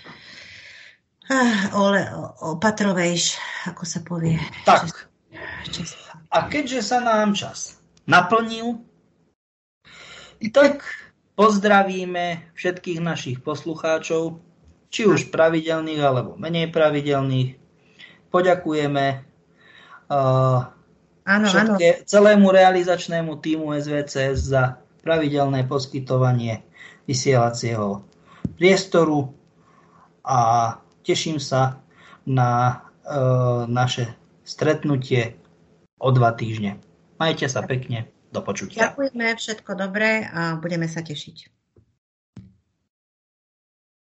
opatrovejš, ako sa povie. Tak. A keďže sa nám čas naplnil, tak pozdravíme všetkých našich poslucháčov, či už pravidelných, alebo menej pravidelných. Poďakujeme celému realizačnému tímu SVCS za pravidelné poskytovanie vysielacieho priestoru a teším sa na naše stretnutie o 2 týždne. Majte sa pekne, do počutia. Ďakujeme, všetko dobré a budeme sa tešiť.